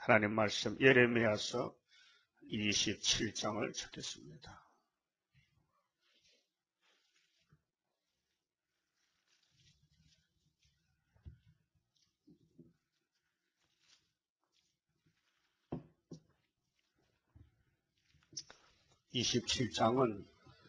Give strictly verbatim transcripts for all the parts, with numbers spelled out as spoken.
하나님 말씀 예레미야서 이십칠 장을 찾겠습니다. 이십칠 장은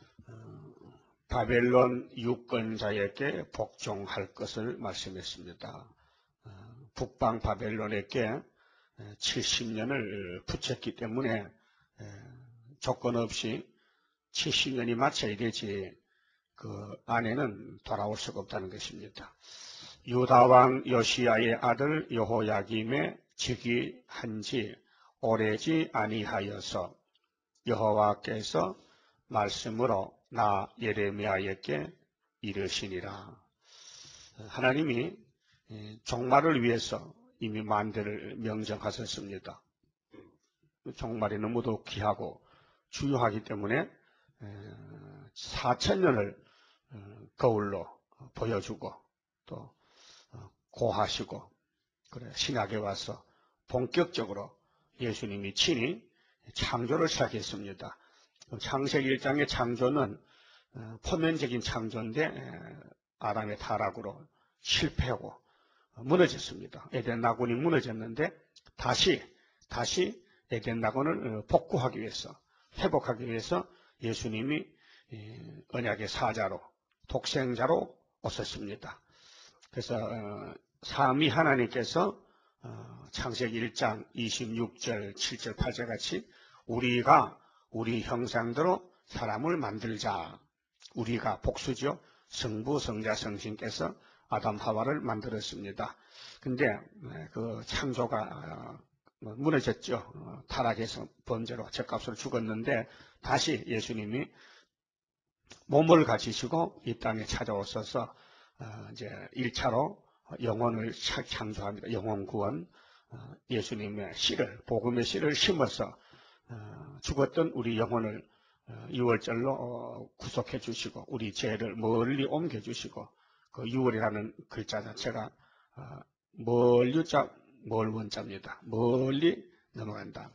바벨론 유권자에게 복종할 것을 말씀했습니다. 북방 바벨론에게 칠십 년을 붙였기 때문에 조건 없이 칠십 년이 맞춰야 되지 그 안에는 돌아올 수가 없다는 것입니다. 유다왕 요시야의 아들 여호야김의 즉위한 지 오래지 아니하여서 여호와께서 말씀으로 나 예레미야에게 이르시니라. 하나님이 종말을 위해서 이미 만대를 명정하셨습니다. 종말이 너무도 귀하고 중요하기 때문에 사천 년을 거울로 보여주고 또 고하시고 그래 신약에 와서 본격적으로 예수님이 친히 창조를 시작했습니다. 창세기 일 장의 창조는 표면적인 창조인데 아담의 타락으로 실패하고 무너졌습니다. 에덴 낙원이 무너졌는데 다시 다시 에덴 낙원을 복구하기 위해서 회복하기 위해서 예수님이 언약의 사자로 독생자로 오셨습니다. 그래서 삼위 하나님께서 창세기 일 장 이십육 절 칠 절 팔 절 같이 우리가 우리 형상대로 사람을 만들자. 우리가 복수죠. 성부 성자 성신께서 아담 하와를 만들었습니다. 근데 그 창조가 무너졌죠. 타락해서 범죄로 죗값으로 죽었는데 다시 예수님이 몸을 가지시고 이 땅에 찾아오셔서 이제 일 차로 영혼을 창조합니다. 영혼 구원. 예수님의 씨를 복음의 씨를 심어서 죽었던 우리 영혼을 유월절로 구속해 주시고 우리 죄를 멀리 옮겨 주시고 그 유월이라는 글자 자체가 멀유자 멀원자입니다. 멀리 넘어간다.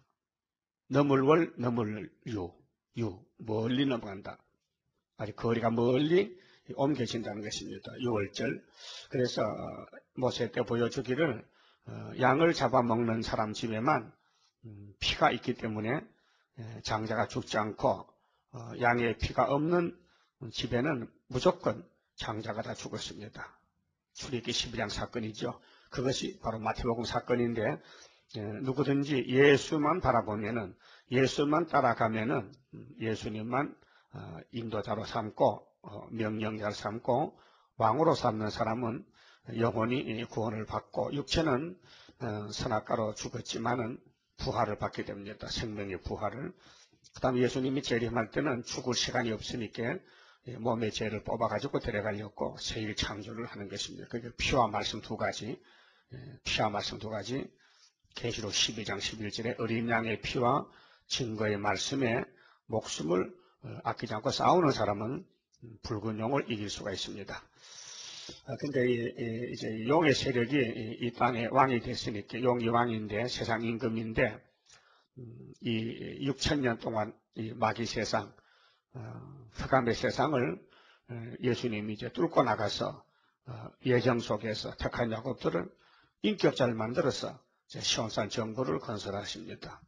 너물월 너물유 유 멀리 넘어간다. 아주 거리가 멀리 옮겨진다는 것입니다. 유월절. 그래서 모세 때 보여주기를 양을 잡아먹는 사람 집에만 피가 있기 때문에 장자가 죽지 않고 양의 피가 없는 집에는 무조건 장자가 다 죽었습니다. 출애굽기 십이 장 사건이죠. 그것이 바로 마태복음 사건인데 누구든지 예수만 바라보면은 예수만 따라가면은 예수님만 인도자로 삼고 명령자로 삼고 왕으로 삼는 사람은 영혼이 구원을 받고 육체는 선악과로 죽었지만은 부활을 받게 됩니다. 생명의 부활을. 그 다음에 예수님이 재림할 때는 죽을 시간이 없으니까 몸의 죄를 뽑아가지고 데려가려고 새일 창조를 하는 것입니다. 그게 피와 말씀 두 가지, 피와 말씀 두 가지, 계시록 십이 장 십일 절에 어린 양의 피와 증거의 말씀에 목숨을 아끼지 않고 싸우는 사람은 붉은 용을 이길 수가 있습니다. 근데 이제 용의 세력이 이 땅의 왕이 됐으니까 용이 왕인데 세상 임금인데 이 육천 년 동안 이 마귀 세상, 흑암의 세상을 예수님이 이제 뚫고 나가서 예정 속에서 택한 야곱들을 인격자를 만들어서 시온산 정부를 건설하십니다.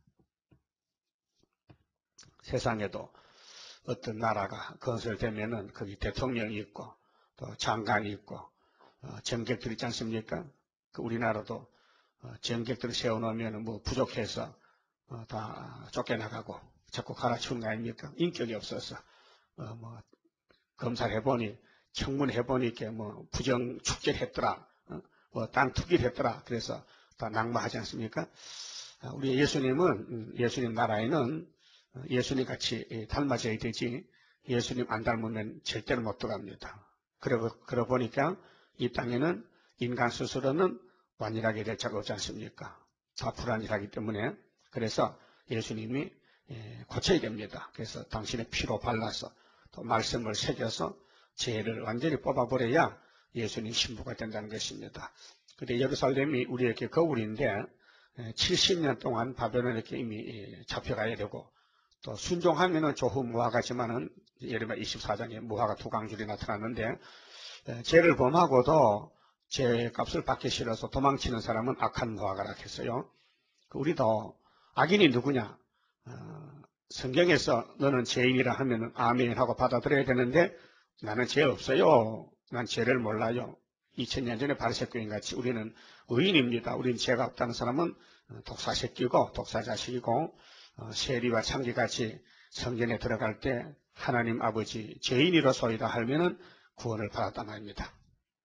세상에도 어떤 나라가 건설되면은 거기 대통령이 있고 또 장관이 있고 어, 정객들 있지 않습니까? 그 우리나라도 어, 정객들을 세워놓으면 뭐 부족해서 어, 다 쫓겨나가고 자꾸 갈아치우는 거 아닙니까? 인격이 없어서 어, 뭐 검사를 해보니 청문해보니 이렇게 뭐 부정 축제했더라, 어, 뭐 땅 투기를 했더라. 그래서 다 낙마하지 않습니까? 아, 우리 예수님은 음, 예수님 나라에는 예수님 같이 닮아져야 되지 예수님 안 닮으면 절대로 못 들어갑니다. 그러고, 그러고 보니까 이 땅에는 인간 스스로는 완전하게 될 자가 없지 않습니까? 다 불완전하기 때문에 그래서 예수님이 고쳐야 됩니다. 그래서 당신의 피로 발라서 또 말씀을 새겨서 죄를 완전히 뽑아버려야 예수님 신부가 된다는 것입니다. 근데 예루살렘이 우리에게 거울인데 칠십 년 동안 바벨론에 이미 잡혀가야 되고, 또 순종하면은 조후무화가지만은 예레미야 이십사 장에 무화과 두 강줄이 나타났는데, 죄를 범하고도 죄 값을 받기 싫어서 도망치는 사람은 악한 무화과라 했어요. 우리도 악인이 누구냐? 어, 성경에서 너는 죄인이라 하면 아멘 하고 받아들여야 되는데, 나는 죄 없어요. 난 죄를 몰라요. 이천 년 전에 바리새교인 같이 우리는 의인입니다. 우리는 죄가 없다는 사람은 독사새끼고 독사자식이고, 어, 세리와 창기같이 성전에 들어갈 때 하나님 아버지 죄인이로소이다 하면은 구원을 받았단 말입니다.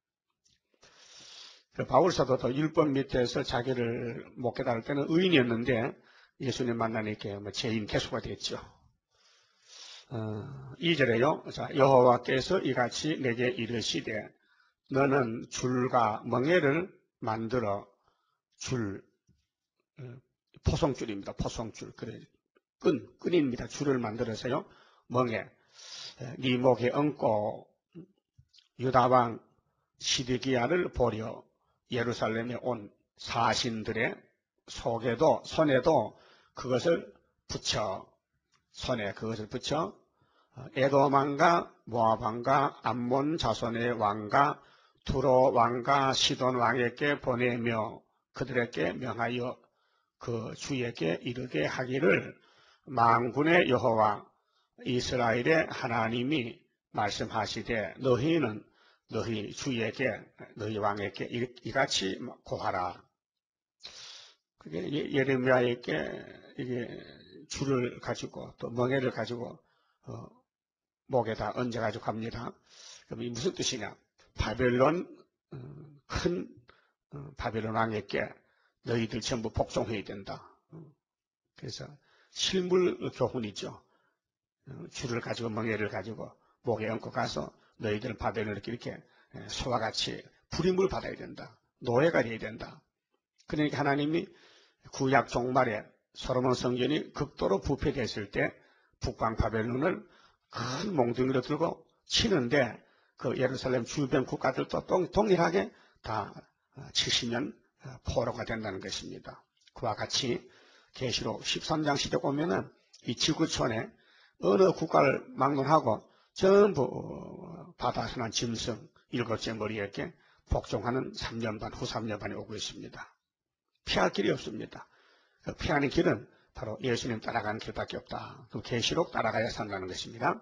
그 바울 사도도 율법 밑에서 자기를 못 깨달을 때는 의인이었는데 예수님 만나니까 뭐 죄인 개수가 됐죠. 어, 이 절에요. 자, 여호와께서 이같이 내게 이르시되 너는 줄과 멍에를 만들어 줄, 포송줄입니다. 포송줄. 그래, 끈, 끈입니다. 줄을 만들어서요. 멍에, 네 목에 얹고 유다왕 시드기야를 보려 예루살렘에 온 사신들의 속에도, 손에도 그것을 붙여, 손에 그것을 붙여 에돔 왕과 모압 왕과 암몬 자손의 왕과 두로 왕과 시돈 왕에게 보내며 그들에게 명하여 그 주에게 이르게 하기를 만군의 여호와 이스라엘의 하나님이 말씀하시되 너희는 너희 주에게 너희 왕에게 이같이 고하라. 그게 예레미야에게 이게 줄을 가지고 또 멍에를 가지고 어, 목에다 얹어가지고 갑니다. 그럼 이 무슨 뜻이냐? 바벨론 어, 큰 어, 바벨론 왕에게 너희들 전부 복종해야 된다. 어, 그래서 실물 교훈이죠. 어, 줄을 가지고 멍에를 가지고 목에 얹고 가서 너희들 바벨론을 이렇게 소와 같이 불임을 받아야 된다. 노예가 되어야 된다. 그러니까 하나님이 구약 종말에 솔로몬 성전이 극도로 부패됐을 때 북방 바벨론을 큰 몽둥이로 들고 치는데 그 예루살렘 주변 국가들도 동일하게 다 칠십 년 포로가 된다는 것입니다. 그와 같이 계시록 십삼 장 시대 보면은 이 지구촌에 어느 국가를 막론하고 전부 바다에서 난 짐승 일곱째 머리에게 복종하는 삼 년 반, 후 삼 년 반이 오고 있습니다. 피할 길이 없습니다. 그 피하는 길은 바로 예수님 따라가는 길밖에 없다. 그 계시록 따라가야 산다는 것입니다.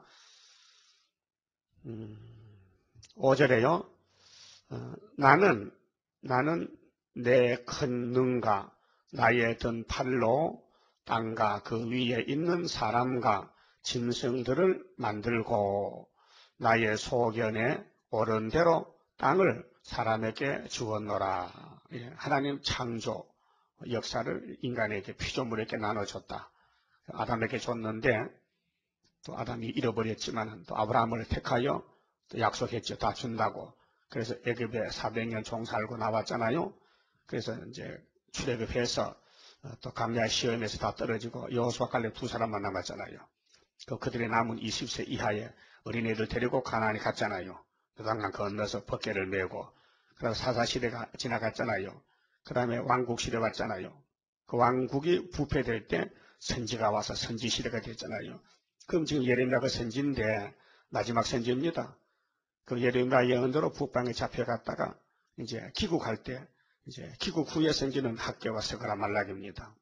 음, 오 절에요. 어, 나는 나는 내 큰 능과 나의 든 팔로 땅과 그 위에 있는 사람과 짐승들을 만들고 나의 소견에 옳은 대로 땅을 사람에게 주었노라. 예, 하나님 창조 역사를 인간에게 피조물에게 나눠줬다. 아담에게 줬는데 또 아담이 잃어버렸지만 또 아브라함을 택하여 또 약속했죠. 다 준다고. 그래서 애굽에 사백 년 종 살고 나왔잖아요. 그래서 이제 출애굽해서 또 감야 시험에서 다 떨어지고 여호수아 갈렙 두 사람만 남았잖아요. 그 그들의 남은 이십 세 이하의 어린애들 데리고 가나안에 갔잖아요. 요단강 건너서 법궤를 메고 그래서 사사시대가 지나갔잖아요. 그 다음에 왕국시대 왔잖아요. 그 왕국이 부패될 때 선지가 와서 선지시대가 됐잖아요. 그럼 지금 예레미야가 선지인데 마지막 선지입니다. 그 예레미야 예언대로 북방에 잡혀갔다가 이제 귀국할 때 이제 귀국 후의 선지는 학개와 스가랴 말라기입니다.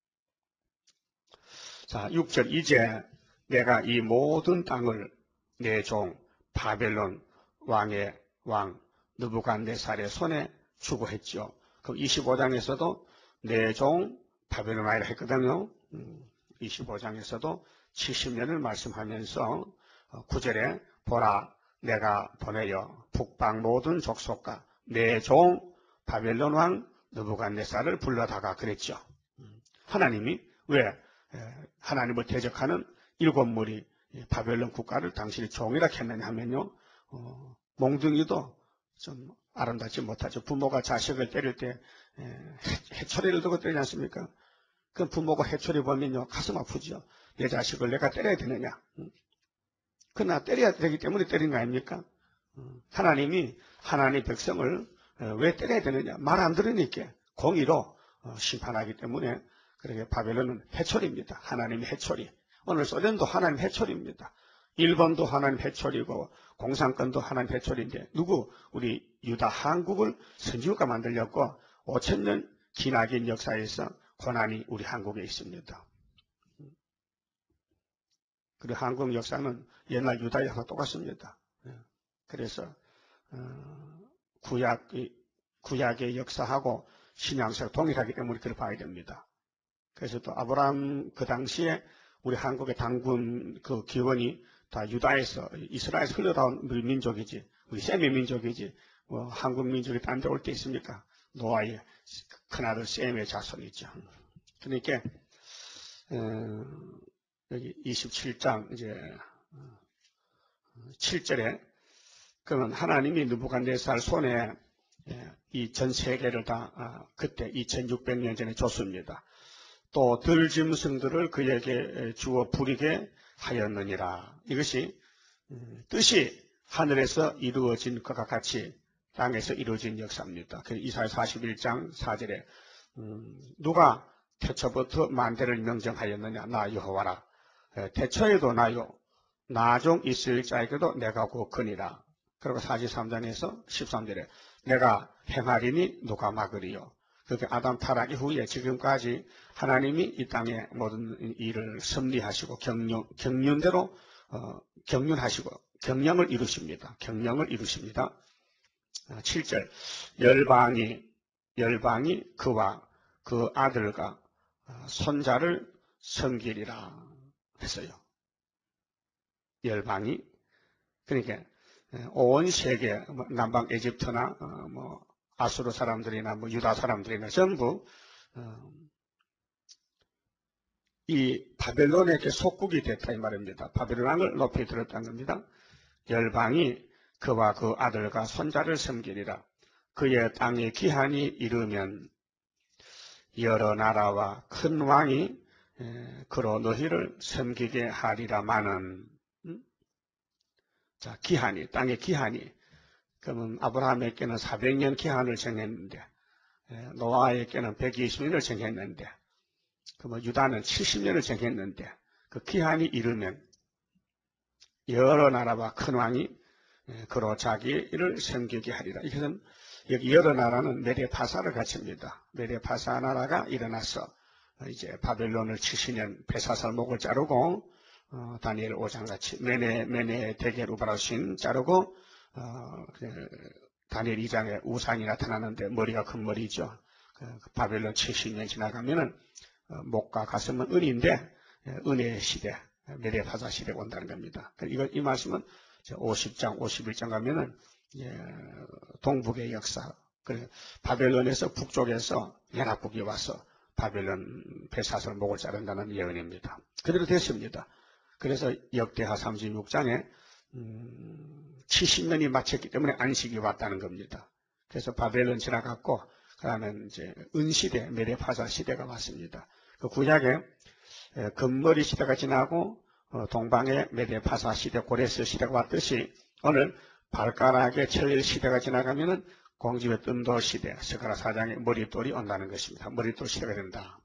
자, 육 절 이제 내가 이 모든 땅을 내 종 바벨론 왕의 왕 느부갓네살의 손에 주고 했죠. 그 이십오 장에서도 내 종 바벨론 왕이라 했거든요. 이십오 장에서도 칠십 년을 말씀하면서 구 절에 보라 내가 보내어 북방 모든 족속과 내 종 바벨론 왕 느부갓네살을 불러다가 그랬죠. 하나님이 왜 하나님을 대적하는 일곱 무리 바벨론 국가를 당신이 종이라 했느냐 하면요. 어, 몽둥이도 좀 아름답지 못하죠. 부모가 자식을 때릴 때 해초리를 두고 때리지 않습니까? 그 부모가 해초리 보면요. 가슴 아프죠. 내 자식을 내가 때려야 되느냐. 그러나 때려야 되기 때문에 때린 거 아닙니까? 하나님이 하나님의 백성을 왜 때려야 되느냐. 말 안 들으니까 공의로 심판하기 때문에 그렇게 바벨론은 해초리입니다. 하나님의 해초리. 오늘 소련도 하나님 해초리입니다. 일본도 하나님 해초리고 공산권도 하나님 해초리인데 누구? 우리 유다 한국을 선지국가 만들려고 오천 년 기나긴 역사에서 고난이 우리 한국에 있습니다. 그리고 한국 역사는 옛날 유다 역사와 똑같습니다. 그래서 구약, 구약의 역사하고 신약사가 동일하기 때문에 그렇게 봐야 됩니다. 그래서 또 아브라함 그 당시에 우리 한국의 당군 그 기원이 다 유다에서 이스라엘에서 흘러나온 우리 민족이지, 우리 셈의 민족이지, 뭐 한국 민족이 딴 데 올 때 있습니까? 노아의 큰아들 셈의 자손이죠. 그러니까 어, 여기 이십칠 장 이제 칠 절에 그러면 하나님이 느부갓네살 손에 이 전 세계를 다 그때 이천육백 년 전에 줬습니다. 또 들짐승들을 그에게 주어 부리게 하였느니라. 이것이 뜻이 하늘에서 이루어진 것과 같이 땅에서 이루어진 역사입니다. 그 이사야 사십일 장 사 절에 음, 누가 태초부터 만대를 명정하였느냐? 나 여호와라. 태초에도 나요. 나중 있을 자에게도 내가 고크니라. 그리고 사십삼 장에서 십삼 절에 내가 행하리니 누가 막으리요. 그렇게 아담 타락 이후에 지금까지 하나님이 이 땅의 모든 일을 섭리하시고 경륜, 경륜대로 어, 경륜하시고 경령을 이루십니다. 경령을 이루십니다. 칠 절 열방이 열방이 그와 그 아들과 손자를 섬기리라 했어요. 열방이 그러니까 온 세계 남방 에집트나 뭐 아수르 사람들이나 뭐 유다 사람들이나 전부 이 바벨론에게 속국이 됐다 이 말입니다. 바벨론 왕을 높이 들었다는 겁니다. 열방이 그와 그 아들과 손자를 섬기리라. 그의 땅의 기한이 이르면 여러 나라와 큰 왕이 그로 너희를 섬기게 하리라마는. 자, 기한이, 땅의 기한이. 그러면 아브라함에게는 사백 년 기한을 정했는데, 노아에게는 백이십 년을 정했는데, 그러면 유다는 칠십 년을 정했는데, 그 기한이 이르면 여러 나라와 큰 왕이 그로 자기를 섬기게 하리라. 이것은 여기 여러 나라는 메데파사를 가집니다. 메데파사 나라가 일어나서 이제 바벨론을 칠십 년 베사살 목을 자르고 어, 다니엘 오 장 같이 메네 메네 대겔 우바라신 자르고 어, 그, 다니엘 이 장에 우상이 나타나는데 머리가 큰 머리죠. 그, 바벨론 칠십 년 지나가면은 어, 목과 가슴은 은인데 은혜의 시대 메데파사 시대가 온다는 겁니다. 이거 이 말씀은 오십 장 오십일 장 가면은 예, 동북의 역사 그래 바벨론에서 북쪽에서 연합국이 와서 바벨론 베사슬 목을 자른다는 예언입니다. 그대로 됐습니다. 그래서 역대하 삼십육 장에 음, 칠십 년이 마쳤기 때문에 안식이 왔다는 겁니다. 그래서 바벨론 지나갔고 그다음에 이제 은시대 메데파사 시대가 왔습니다. 그 구약에 금머리 시대가 지나고 어, 동방의 메데파사 시대 고레스 시대가 왔듯이 오늘 발가락의 철일 시대가 지나가면은 공집의 뜸도 시대 스가랴 사 장의 머릿돌이 온다는 것입니다. 머릿돌 시대가 된다.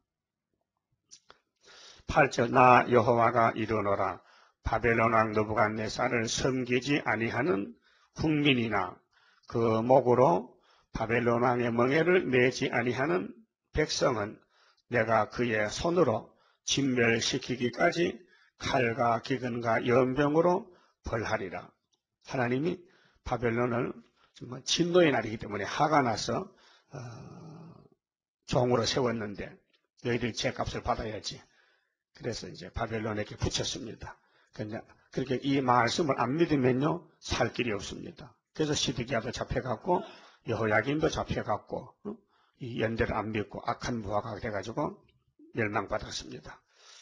팔 절 나 여호와가 이르노라 바벨론 왕 느부갓네살을 섬기지 아니하는 국민이나 그 목으로 바벨론 왕의 멍에를 매지 아니하는 백성은 내가 그의 손으로 진멸시키기까지 칼과 기근과 연병으로 벌하리라. 하나님이 바벨론을 정말 진노의 날이기 때문에 화가 나서 어, 종으로 세웠는데 너희들이 죄값을 받아야지. 그래서 이제 바벨론에게 붙였습니다. 그렇게 이 말씀을 안 믿으면요 살 길이 없습니다. 그래서 시드기야도 잡혀갔고 여호야김도 잡혀갔고 어? 이 연대를 안 믿고 악한 부하가 돼가지고 멸망받았습니다.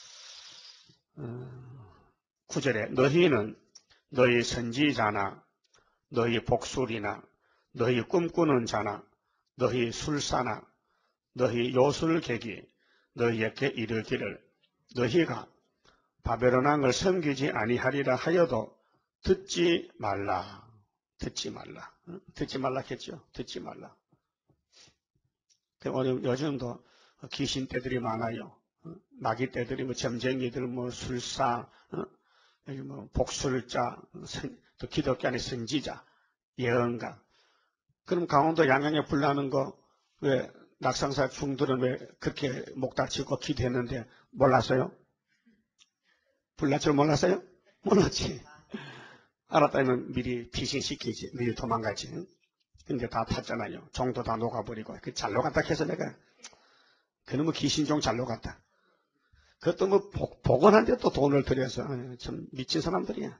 어, 구 절에 너희는 너희 선지자나 너희 복술이나 너희 꿈꾸는 자나 너희 술사나 너희 요술객이 너희에게 이르기를 너희가 바벨론 왕을 섬기지 아니하리라 하여도 듣지 말라. 듣지 말라. 듣지 말라 했죠. 듣지 말라. 오늘 요즘도 귀신 떼들이 많아요. 마귀 떼들이 뭐 점쟁이들, 뭐 술사, 뭐 복술자, 또 기독교 안의 선지자, 예언가. 그럼 강원도 양양에 불나는 거 왜 낙상사 중들은 왜 그렇게 목 다치고 기도했는데 몰랐어요? 불날 줄 몰랐어요? 몰랐지. 알았다면 미리 피신시키지, 미리 도망가지. 근데 다 탔잖아요. 종도 다 녹아버리고. 그 잘 녹았다 해서 내가, 그놈의 귀신종 잘 녹았다. 그것도 뭐 복, 복원한데 또 돈을 들여서, 참 미친 사람들이야.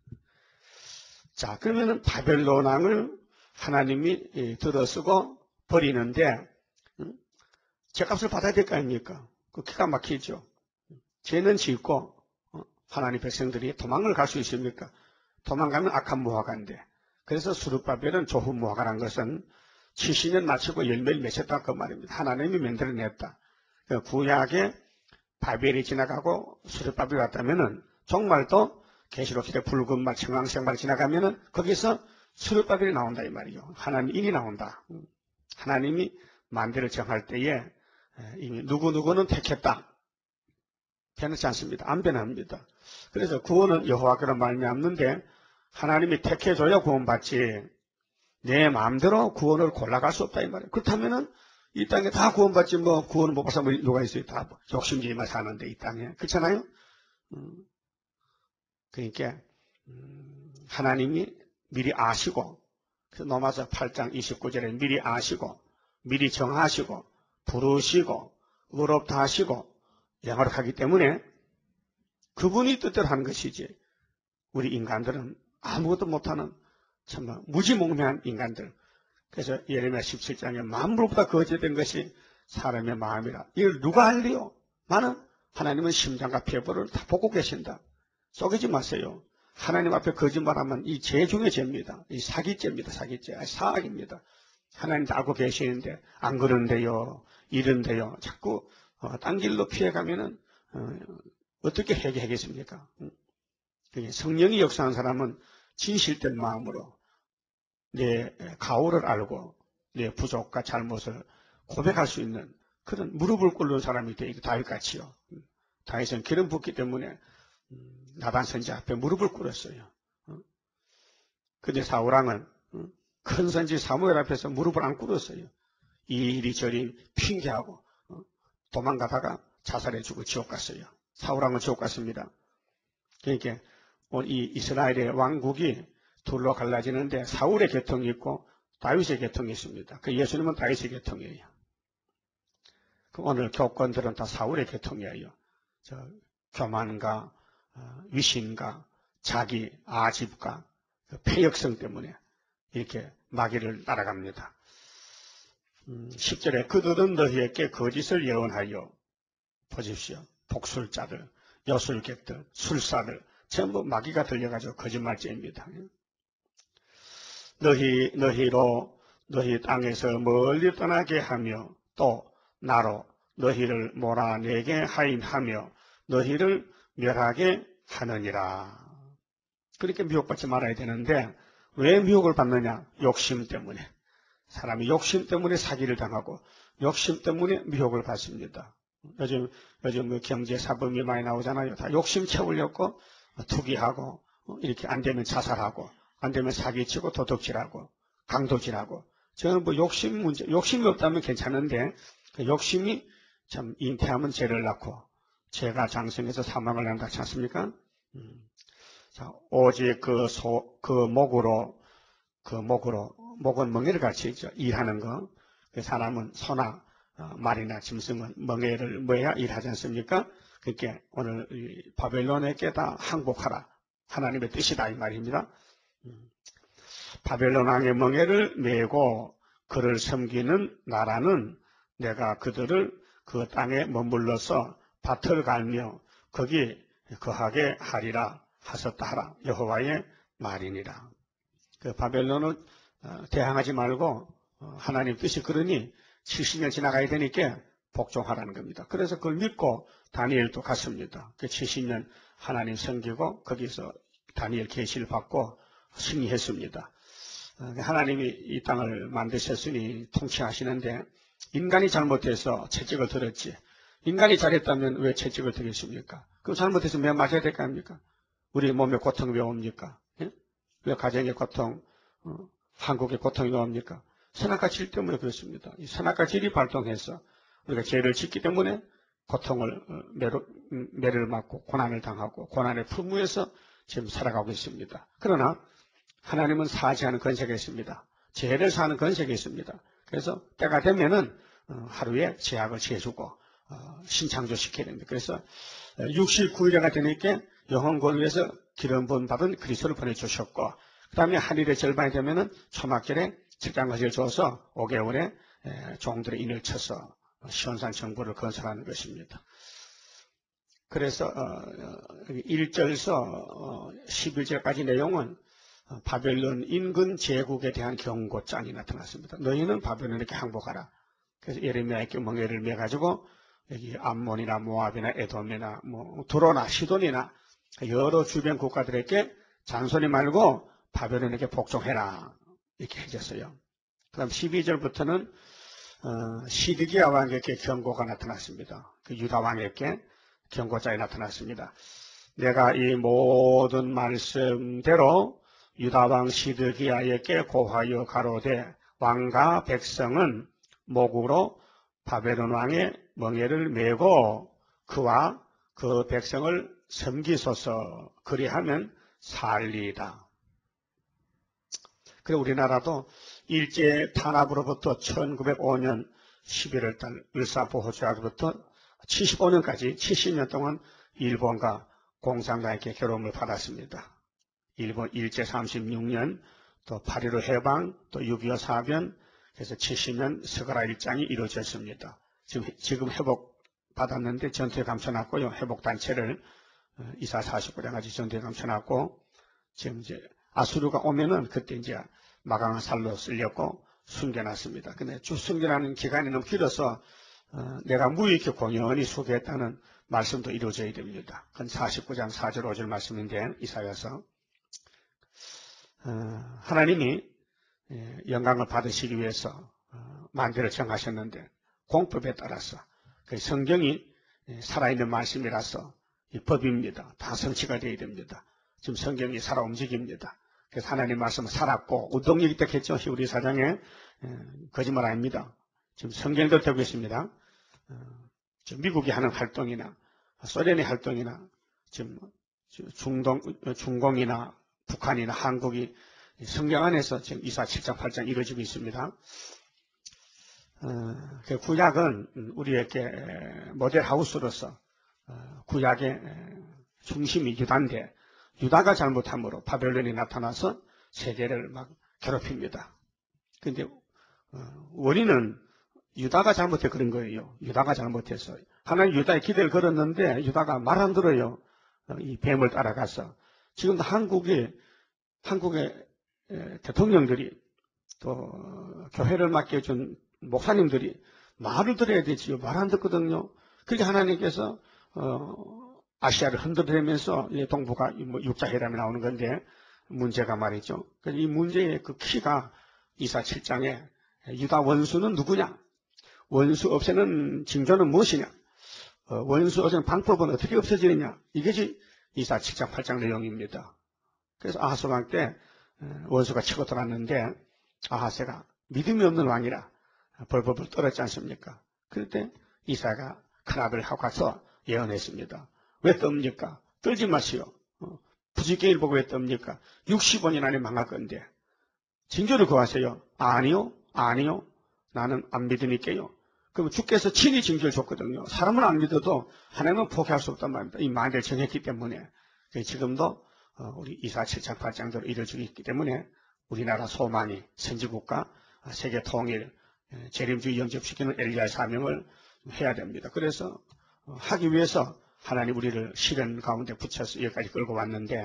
자, 그러면은 바벨론 왕을 하나님이 들어쓰고 버리는데, 죄값을 받아야 될 거 아닙니까? 그 기가 막히죠. 죄는 짓고, 하나님 백성들이 도망을 갈 수 있습니까? 도망가면 악한 무화과인데. 그래서 수르바벨은 조후 무화과란 것은 칠십 년 마치고 열매를 맺혔다 그 말입니다. 하나님이 만들어냈다. 그 구약에 바벨이 지나가고 수르바벨이 왔다면은 정말도 계시록 시대 붉은 말, 청황색 말 지나가면은 거기서 수르바벨이 나온다 이 말이죠. 하나님 인이 나온다. 하나님이 만대를 정할 때에 이미 누구누구는 택했다. 변하지 않습니다. 안 변합니다. 그래서 구원은 여호와께로 말미암는데 하나님이 택해줘야 구원받지 내 마음대로 구원을 골라갈 수 없다 이 말이에요. 그렇다면은 이 땅에 다 구원받지 뭐 구원을 못 받아서 누가 있어요? 다 욕심쟁이만 사는데 이 땅에 그렇잖아요. 음, 그러니까 음, 하나님이 미리 아시고 그래서 로마서 팔 장 이십구 절에 미리 아시고 미리 정하시고 부르시고 의롭다 하시고 영화력하기 때문에 그분이 뜻대로 하는 것이지 우리 인간들은 아무것도 못하는 정말 무지몽매한 인간들. 그래서 예레미야 십칠 장에 만물보다 거짓된 것이 사람의 마음이라. 이걸 누가 알리요? 나는 하나님은 심장과 폐부를 다 보고 계신다. 속이지 마세요. 하나님 앞에 거짓말하면 이 죄 중의 죄입니다. 이 사기죄입니다. 사기죄. 아니, 사악입니다. 하나님도 알고 계시는데 안 그런데요. 이런데요. 자꾸 어, 딴 길로 피해가면은 어, 어떻게 해결하겠습니까? 성령이 역사하는 사람은 진실된 마음으로 내 가오를 알고 내 부족과 잘못을 고백할 수 있는 그런 무릎을 꿇는 사람이 되게 다윗같이요. 다윗은 기름 붓기 때문에 나단 선지 앞에 무릎을 꿇었어요. 근데 사울왕은 큰 선지 사무엘 앞에서 무릎을 안 꿇었어요. 이리저리 핑계하고 도망가다가 자살해주고 지옥 갔어요. 사울왕은 지옥 갔습니다. 그러니까 이 이스라엘의 왕국이 둘로 갈라지는데 사울의 계통이 있고 다윗의 계통이 있습니다. 그 예수님은 다윗의 계통이에요. 그 오늘 교권들은 다 사울의 계통이에요. 저 교만과 위신과 자기 아집과 그 폐역성 때문에 이렇게 마귀를 따라갑니다. 음, 십 절에 그들은 너희에게 거짓을 예언하여 보십시오. 복술자들, 여술객들, 술사들 전부 마귀가 들려가지고 거짓말죄입니다. 너희, 너희로 너희 땅에서 멀리 떠나게 하며 또 나로 너희를 몰아내게 하인하며 너희를 멸하게 하느니라. 그렇게 미혹받지 말아야 되는데 왜 미혹을 받느냐? 욕심 때문에. 사람이 욕심 때문에 사기를 당하고 욕심 때문에 미혹을 받습니다. 요즘, 요즘 뭐 경제 사범이 많이 나오잖아요. 다 욕심 채우려고 투기하고 이렇게 안 되면 자살하고 안 되면 사기치고 도둑질하고 강도질하고 저는 뭐 욕심 문제, 욕심이 없다면 괜찮은데 그 욕심이 참 잉태하면 죄를 낳고 죄가 장성해서 사망을 낳는다 하지 않습니까? 음. 자, 오직 그 소, 그 목으로 그 목으로 목은 멍에를 같이 있죠. 일하는 거. 그 사람은 소나 어, 말이나 짐승은 멍에를 뭐야 일하지 않습니까? 그러니까 오늘 이 바벨론에게 다 항복하라. 하나님의 뜻이다 이 말입니다. 음. 바벨론 왕의 멍에를 메고 그를 섬기는 나라는 내가 그들을 그 땅에 머물러서 밭을 갈며 거기 거하게 하리라 하셨다 하라. 여호와의 말이니라. 그 바벨론을 대항하지 말고 하나님 뜻이 그러니 칠십 년 지나가야 되니까 복종하라는 겁니다. 그래서 그걸 믿고 다니엘도 갔습니다. 그 칠십 년 하나님 섬기고 거기서 다니엘 계시를 받고 승리했습니다. 하나님이 이 땅을 만드셨으니 통치하시는데 인간이 잘못해서 채찍을 들었지. 인간이 잘했다면 왜 채찍을 들겠습니까? 그럼 잘못해서 왜 맞아야 될 거 아닙니까? 우리 몸에 고통이 왜 옵니까? 예? 왜 가정의 고통, 어, 한국의 고통이 왜 옵니까? 선악과 질 때문에 그렇습니다. 이 선악과 질이 발동해서 우리가 죄를 짓기 때문에 고통을, 어, 매로, 음, 매를 맞고 고난을 당하고 고난의 품위에서 지금 살아가고 있습니다. 그러나 하나님은 사죄하는 권세가 있습니다. 죄를 사는 권세가 있습니다. 그래서 때가 되면은 어, 하루에 죄악을 지어주고 어, 신창조시켜야 됩니다. 그래서 육십구 일째가 되니까 영혼 권위에서 기름 부음 받은 그리스도를 보내주셨고 그 다음에 한 일의 절반이 되면은 초막절에 책장것을 줘서 오 개월에 종들의 인을 쳐서 시온산 정부를 건설하는 것입니다. 그래서 일 절서 십일 절까지 내용은 바벨론 인근 제국에 대한 경고장이 나타났습니다. 너희는 바벨론에게 항복하라. 그래서 예레미야에게 멍에를 매가지고 여기 암몬이나 모압이나 에돔이나 뭐 두로나 시돈이나 여러 주변 국가들에게 잔소리 말고 바벨론에게 복종해라 이렇게 해줬어요. 그 다음 십이 절부터는 어, 시드기야 왕에게 경고가 나타났습니다. 그 유다 왕에게 경고장이 나타났습니다. 내가 이 모든 말씀대로 유다 왕 시드기야에게 고하여 가로되 왕과 백성은 목으로 바벨론 왕의 멍에를 메고 그와 그 백성을 섬기소서 그리하면 살리이다. 그리고 우리나라도 일제 탄압으로부터 천구백오 년 십일월 달 을사보호조약부터 칠십오 년까지 칠십 년 동안 일본과 공산당에게 괴로움을 받았습니다. 일본 일제 삼십육 년, 또 팔일오 해방, 또 육이오 사변, 그래서 칠십 년 서가라 일장이 이루어졌습니다. 지금, 지금 회복 받았는데 전투에 감춰놨고요. 회복단체를 이사사십구 장까지 전투에 감춰놨고, 지금 이제 아수르가 오면은 그때 이제 마강한 살로 쓸렸고 숨겨놨습니다. 근데 쭉 숨겨놓는 기간이 너무 길어서 어, 내가 무익히 공연히 소개했다는 말씀도 이루어져야 됩니다. 그건 사십구 장 사 절 오 절 말씀인데 이사야서 어, 하나님이 영광을 받으시기 위해서 어, 만대를 정하셨는데 공법에 따라서 그 성경이 살아있는 말씀이라서 이 법입니다. 다 성취가 되어야 됩니다. 지금 성경이 살아 움직입니다. 그래서 하나님 말씀은 살았고 운동력이 딱 했죠. 히브리 사장에 거짓말 아닙니다. 지금 성경도 되고 있습니다. 지금 미국이 하는 활동이나 소련의 활동이나 지금 중동, 중공이나 북한이나 한국이 성경 안에서 지금 이사 칠 장 팔 장 이루어지고 있습니다. 그 구약은 우리에게 모델 하우스로서 구약의 중심이 유다인데 유다가 잘못함으로 바벨론이 나타나서 세계를 막 괴롭힙니다. 그런데 원인은 유다가 잘못해 그런 거예요. 유다가 잘못해서 하나님 유다의 기대를 걸었는데 유다가 말 안 들어요. 이 뱀을 따라가서 지금도 한국에 한국의 대통령들이 또 교회를 맡겨준 목사님들이 말을 들어야 되지요. 말 안 듣거든요. 그렇게 하나님께서 어, 아시아를 흔들면서 동북아 뭐 육자회담이 나오는 건데 문제가 말이죠. 이 문제의 그 키가 이사 칠 장에 유다 원수는 누구냐? 원수 없애는 징조는 무엇이냐? 어, 원수 없애는 방법은 어떻게 없어지느냐? 이것이 이사 칠 장 팔 장 내용입니다. 그래서 아하스 왕 때 원수가 치고 들어왔는데 아하스가 믿음이 없는 왕이라 벌벌벌 떨었지 않습니까? 그럴 때 이사가 큰아들을 하고 가서 예언했습니다. 왜 떱니까? 떨지 마시오. 어, 부지깽이를 보고 왜 떱니까? 육십오 년 안에 망할 건데 징조를 구하세요. 아니요, 아니요. 나는 안 믿으니까요. 그럼 주께서 친히 징조를 줬거든요. 사람은 안 믿어도 하나님은 포기할 수 없단 말입니다. 이 만대를 정했기 때문에 지금도 우리 이사 칠 장 팔 장대로 이루어지고 있기 때문에 우리나라 소망이 선지국가 세계 통일 재림주의 영접시키는 엘리야의 사명을 해야 됩니다. 그래서 하기 위해서 하나님 우리를 시련 가운데 붙여서 여기까지 끌고 왔는데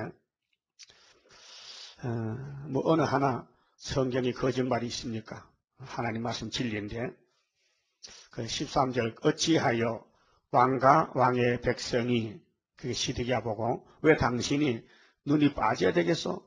어, 뭐 어느 하나 성경이 거짓말이 있습니까? 하나님 말씀 진리인데 그 십삼 절 어찌하여 왕과 왕의 백성이 그게 시드기야 보고 왜 당신이 눈이 빠져야 되겠어?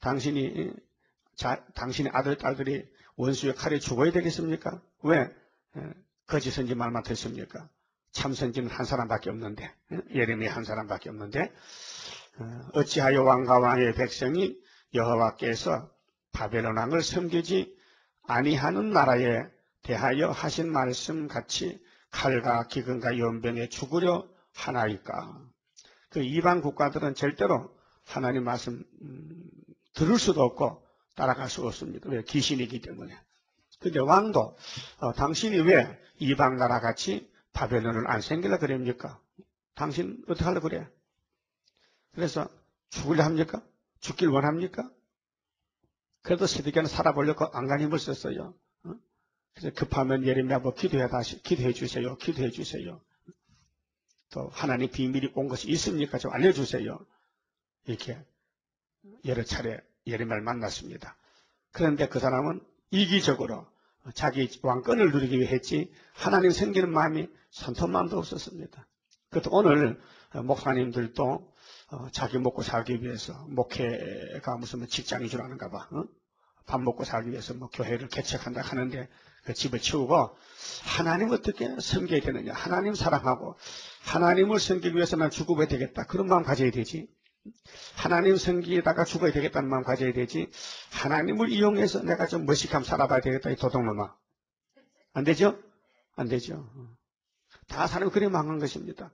당신이 자, 당신의 아들 딸들이 원수의 칼에 죽어야 되겠습니까? 왜 거짓 선지 말만 듣습니까? 참 선지는 한 사람밖에 없는데, 예레미야 한 사람밖에 없는데, 어찌하여 왕과 왕의 백성이 여호와께서 바벨론 왕을 섬기지 아니하는 나라에 대하여 하신 말씀 같이 칼과 기근과 연병에 죽으려 하나이까? 그 이방 국가들은 절대로 하나님 말씀 음, 들을 수도 없고 따라갈 수 없습니다. 왜? 귀신이기 때문에. 근데 왕도 어, 당신이 왜 이방 나라 같이 바벨론을 안 생기려 그럽니까? 당신 어떻게 하려고 그래? 그래서 죽으려 합니까? 죽길 원합니까? 그래도 스데기야는 살아보려고 안간 힘을 썼어요. 어? 그래서 급하면 예레미야 뭐 기도해 다시 기도해 주세요. 기도해 주세요. 또 하나님 비밀이 온 것이 있습니까? 좀 알려주세요. 이렇게 여러 차례 예레미야를 만났습니다. 그런데 그 사람은 이기적으로 자기 왕권을 누리기 위해 했지 하나님 섬기는 마음이 손톱만도 없었습니다. 그것도 오늘 목사님들도 자기 먹고 살기 위해서 목회가 무슨 직장인 줄 아는가 봐. 어? 밥 먹고 살기 위해서 뭐 교회를 개척한다 하는데 그 집을 치우고 하나님 어떻게 섬겨야 되느냐. 하나님 사랑하고 하나님을 섬기기 위해서 난 죽어야 되겠다. 그런 마음 가져야 되지. 하나님 섬기다가 죽어야 되겠다는 마음 가져야 되지. 하나님을 이용해서 내가 좀 멋있게 살아봐야 되겠다. 이 도둑놈아. 안 되죠? 안 되죠. 다 사람이 그래 망한 것입니다.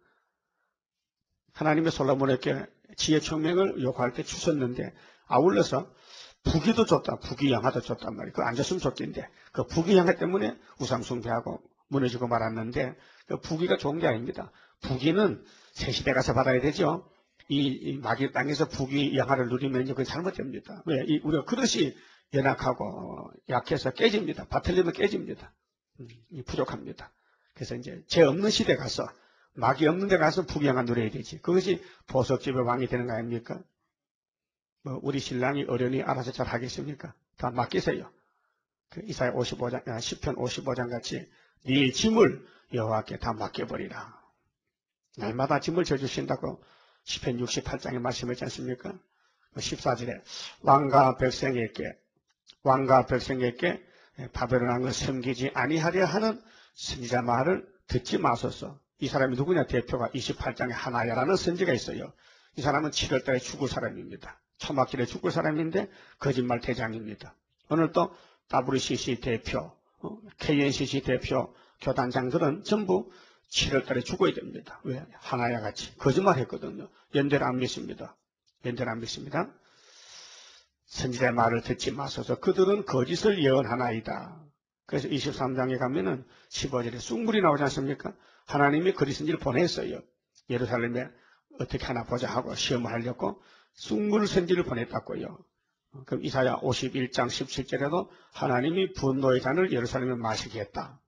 하나님의 솔로몬에게 지혜 총명을 요구할 때 주셨는데 아울러서 부귀도 줬다. 부귀 양화도 줬단 말이에요. 그 안 줬으면 좋겠는데 그 부귀 양화 때문에 우상 숭배하고 무너지고 말았는데 그 부귀가 좋은 게 아닙니다. 부귀는 새 시대 가서 받아야 되죠. 이, 이 마귀 땅에서 부귀 양화를 누리면 그건 잘못됩니다. 왜? 이 우리가 그릇이 연약하고 약해서 깨집니다. 바틀리면 깨집니다. 음, 부족합니다. 그래서 이제 죄 없는 시대 가서 마귀 없는 데 가서 부귀 양화 누려야 되지. 그것이 보석집의 왕이 되는 거 아닙니까? 뭐 우리 신랑이 어련히 알아서 잘 하겠습니까? 다 맡기세요. 그 이사야 오십오 장, 아, 시편 오십오 장 같이 네 짐을 여호와께 다 맡겨버리라. 날마다 짐을 져주신다고 시편 육십팔 장에 말씀했지 않습니까? 십사 절에 왕과 백성에게 왕과 백성에게 바벨론 왕을 섬기지 아니하려 하는 선지자 말을 듣지 마소서. 이 사람이 누구냐? 대표가 이십팔 장에 하나야라는 선지가 있어요. 이 사람은 칠월 달에 죽을 사람입니다. 초막길에 죽을 사람인데 거짓말 대장입니다. 오늘 또 더블유씨씨 대표, 케이엔씨씨 대표 교단장들은 전부 칠월 달에 죽어야 됩니다. 왜? 하나야 같이 거짓말 했거든요. 연대를 안 믿습니다. 연대를 안 믿습니다. 선지자의 말을 듣지 마소서. 그들은 거짓을 예언하나이다. 그래서 이십삼 장에 가면은 십오 절에 쑥물이 나오지 않습니까? 하나님이 거짓 선지를 보냈어요. 예루살렘에 어떻게 하나 보자 하고 시험을 하려고 쑥물 선지를 보냈다고요. 그럼 이사야 오십일 장 십칠 절에도 하나님이 분노의 잔을 예루살렘에 마시게 했다.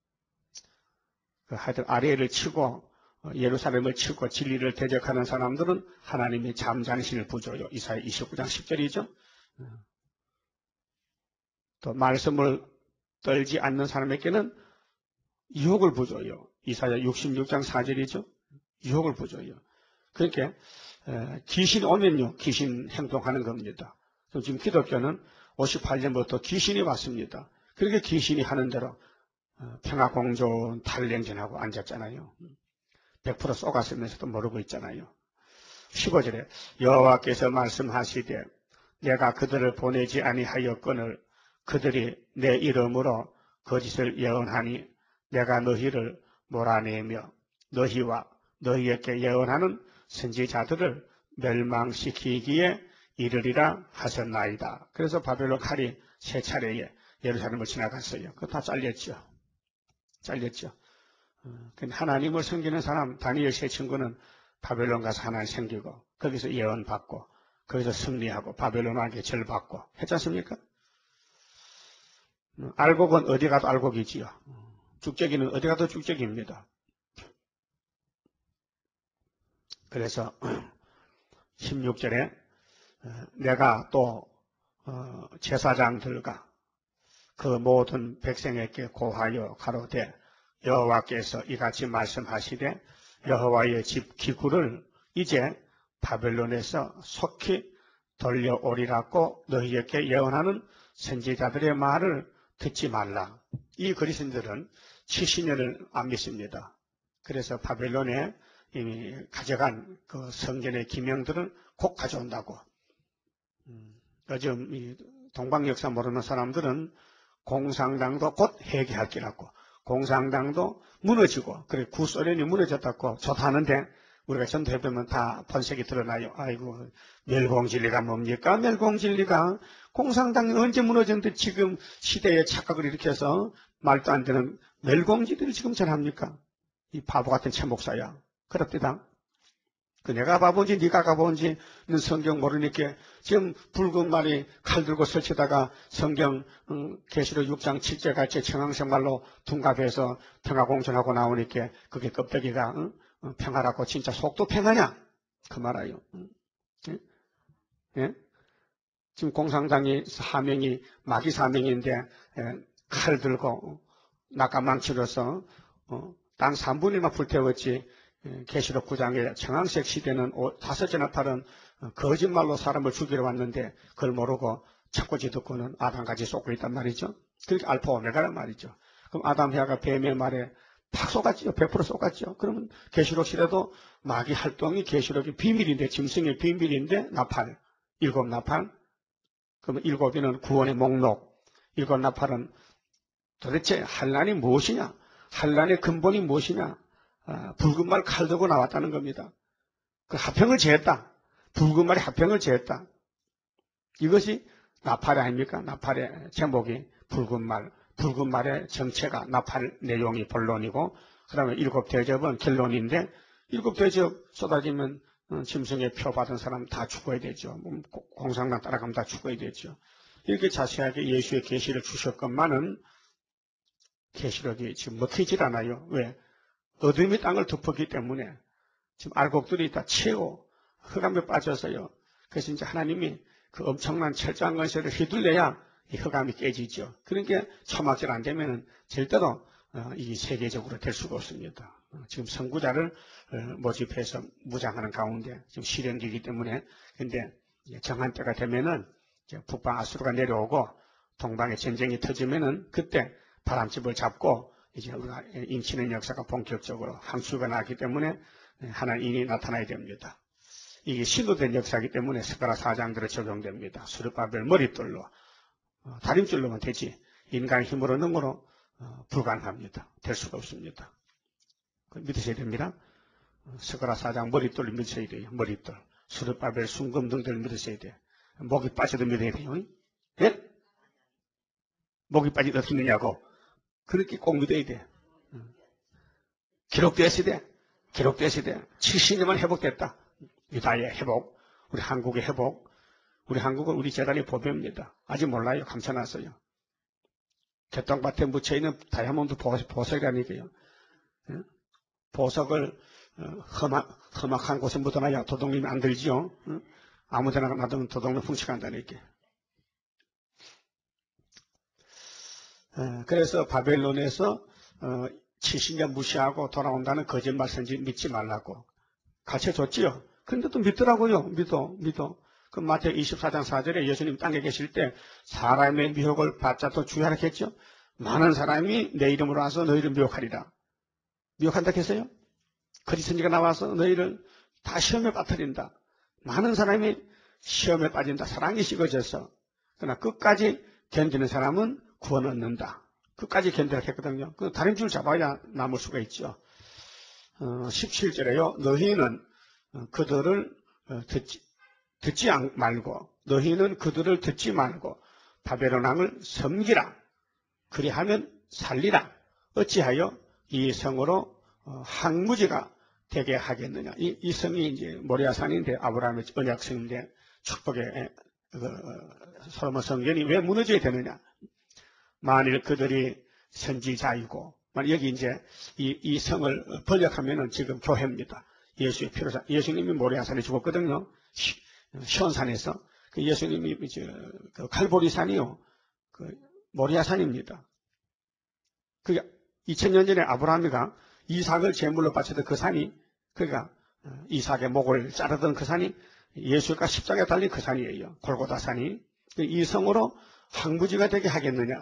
하여튼 아래를 치고 예루살렘을 치고 진리를 대적하는 사람들은 하나님이 잠잠신을 부줘요. 이사야 이십구 장 십 절이죠. 또 말씀을 떨지 않는 사람에게는 유혹을 부줘요. 이사야 육십육 장 사 절이죠. 유혹을 부줘요. 그러니까 귀신 오면요. 귀신 행동하는 겁니다. 지금 기독교는 오십팔 년부터 귀신이 왔습니다. 그렇게 귀신이 하는 대로 평화공존 탈냉전하고 앉았잖아요. 백 퍼센트 쏘갔으면서도 모르고 있잖아요. 십오 절에 여호와께서 말씀하시되 내가 그들을 보내지 아니하였거늘 그들이 내 이름으로 거짓을 예언하니 내가 너희를 몰아내며 너희와 너희에게 예언하는 선지자들을 멸망시키기에 이르리라 하셨나이다. 그래서 바벨론 칼이 세 차례에 예루살렘을 지나갔어요. 그거 다 잘렸죠. 잘렸죠. 하나님을 섬기는 사람, 다니엘 세 친구는 바벨론 가서 하나님 섬기고 거기서 예언 받고 거기서 승리하고 바벨론 왕에게 절 받고 했지 않습니까? 알곡은 어디 가도 알곡이지요. 죽적이는 어디 가도 죽적입니다. 그래서 십육 절에 내가 또 제사장들과 그 모든 백성에게 고하여 가로되 여호와께서 이같이 말씀하시되 여호와의 집 기구를 이제 바벨론에서 속히 돌려오리라고 너희에게 예언하는 선지자들의 말을 듣지 말라. 이 그리스인들은 칠십 년을 안 믿습니다. 그래서 바벨론에 이미 가져간 그 성전의 기명들을 곧 가져온다고. 음, 요즘 이 동방 역사 모르는 사람들은 공산당도 곧 해계할 기라고. 공산당도 무너지고, 그래 구소련이 무너졌다고 좋다는데 우리가 전도해보면 다 본색이 드러나요. 아이고, 멸공진리가 뭡니까? 멸공진리가 공산당이 언제 무너졌는데 지금 시대에 착각을 일으켜서 말도 안 되는 멸공진리를 지금 전합니까? 이 바보 같은 최 목사야. 그렇대다. 그 내가 바본지 네가 바본지는 성경 모르니까 지금 붉은 말이 칼 들고 설치다가 성경 음, 계시록 육 장 칠 절 같이 청황색 말로 둔갑해서 평화공천하고 나오니까 그게 껍데기가 응? 어, 평화라고 진짜 속도 평화냐? 그 말아요. 응? 예? 예? 지금 공산당이 사명이 마귀 사명인데 예, 칼 들고 낙가망치로서 어, 땅 삼 분이나 불태웠지. 계시록 구 장의 청황색 시대는 다섯 전화팔은 거짓말로 사람을 죽이러 왔는데 그걸 모르고 착고지 듣고는 아담같이 쏟고 있단 말이죠. 그게 알파 오메가란 말이죠. 그럼 아담 해아가 뱀의 말에 팍 쏟았죠. 백 퍼센트 쏟았죠. 그러면 계시록 시대도 마귀 활동이 계시록이 비밀인데, 짐승의 비밀인데 나팔, 일곱 나팔. 그러면 일곱이는 구원의 목록, 일곱 나팔은 도대체 환란이 무엇이냐? 환란의 근본이 무엇이냐? 아, 붉은 말 칼 들고 나왔다는 겁니다. 그 화평을 제했다. 붉은 말이 화평을 제했다. 이것이 나팔이 아닙니까? 나팔의 제목이 붉은 말, 붉은 말의 정체가 나팔 내용이 본론이고, 그 다음에 일곱 대접은 결론인데, 일곱 대접 쏟아지면 짐승의 표 받은 사람 다 죽어야 되죠. 공산당 따라가면 다 죽어야 되죠. 이렇게 자세하게 예수의 계시를 주셨건만은 계시록이 지금 먹히질 않아요. 왜? 어둠이 땅을 덮었기 때문에 지금 알곡들이 다 채워 흑암에 빠져서요. 그래서 이제 하나님이 그 엄청난 철저한 건설을 휘둘려야 이 흑암이 깨지죠. 그러니까 초막절 안 되면은 절대로 이 세계적으로 될 수가 없습니다. 지금 선구자를 모집해서 무장하는 가운데 지금 실현기이기 때문에, 근데 정한 때가 되면은 북방 아수르가 내려오고 동방에 전쟁이 터지면은 그때 바람집을 잡고 이제 우리가 인치는 역사가 본격적으로 항수가 나기 때문에 하나님이 나타나야 됩니다. 이게 신도된 역사이기 때문에 스가랴 사 장대로 적용됩니다. 수르바벨 머릿돌로, 어, 다림줄로만 되지 인간 힘으로 능으로 어, 불가능합니다. 될 수가 없습니다. 믿으셔야 됩니다. 스가랴 사 장 머릿돌을 믿으셔야 돼요. 머릿돌. 수르바벨 순금 등들을 믿으셔야 돼요. 목이 빠져도 믿어야 돼요. 예? 목이 빠지도 어떻게 믿냐고. 그렇게 꼭 믿어야 돼. 기록되었어야 돼. 기록되었어야 돼. 칠십 년만 회복됐다. 유다의 회복, 우리 한국의 회복. 우리 한국은 우리 재단의 보배입니다. 아직 몰라요. 감춰놨어요. 개똥밭에 묻혀있는 다이아몬드 보석이라니까요. 보석을 험악, 험악한 곳에 묻어놔야 도둑님이 안 들지요. 아무데나 놔두면 도둑놈 훔쳐간다니까. 그래서 바벨론에서 칠십 년 무시하고 돌아온다는 거짓말 선지 믿지 말라고 가르쳐줬지요. 그런데 또 믿더라고요. 믿어, 믿어. 그 마태오 이십사 장 사 절에 예수님 땅에 계실 때 사람의 미혹을 받자 또 주의하라 했죠. 많은 사람이 내 이름으로 와서 너희를 미혹하리라. 미혹한다 했어요? 거짓 선지가 나와서 너희를 다 시험에 빠뜨린다. 많은 사람이 시험에 빠진다. 사랑이 식어져서. 그러나 끝까지 견디는 사람은 구원 얻는다. 끝까지 견디라 했거든요. 그 다림줄 잡아야 남을 수가 있죠. 어, 십칠 절에요. 너희는 그들을 듣지, 듣지 말고, 너희는 그들을 듣지 말고 바벨론 왕을 섬기라. 그리하면 살리라. 어찌하여 이 성으로 항무지가 되게 하겠느냐. 이, 이 성이 이제 모리아산인데 아브라함의 언약성인데 축복의 솔로몬 성전이 왜 무너져야 되느냐. 만일 그들이 선지자이고, 여기 이제 이, 이 성을 번역하면은 지금 교회입니다. 예수의 피로자, 예수님이 모리아산에 죽었거든요. 시온산에서. 그 예수님이 이제 그 갈보리산이요. 그 모리아산입니다. 그게 이천 년 전에 아브라함이가 이삭을 제물로 바쳤던 그 산이, 그러니까 이삭의 목을 자르던 그 산이 예수가 십자가에 달린 그 산이에요. 골고다 산이. 이 성으로 항무지가 되게 하겠느냐.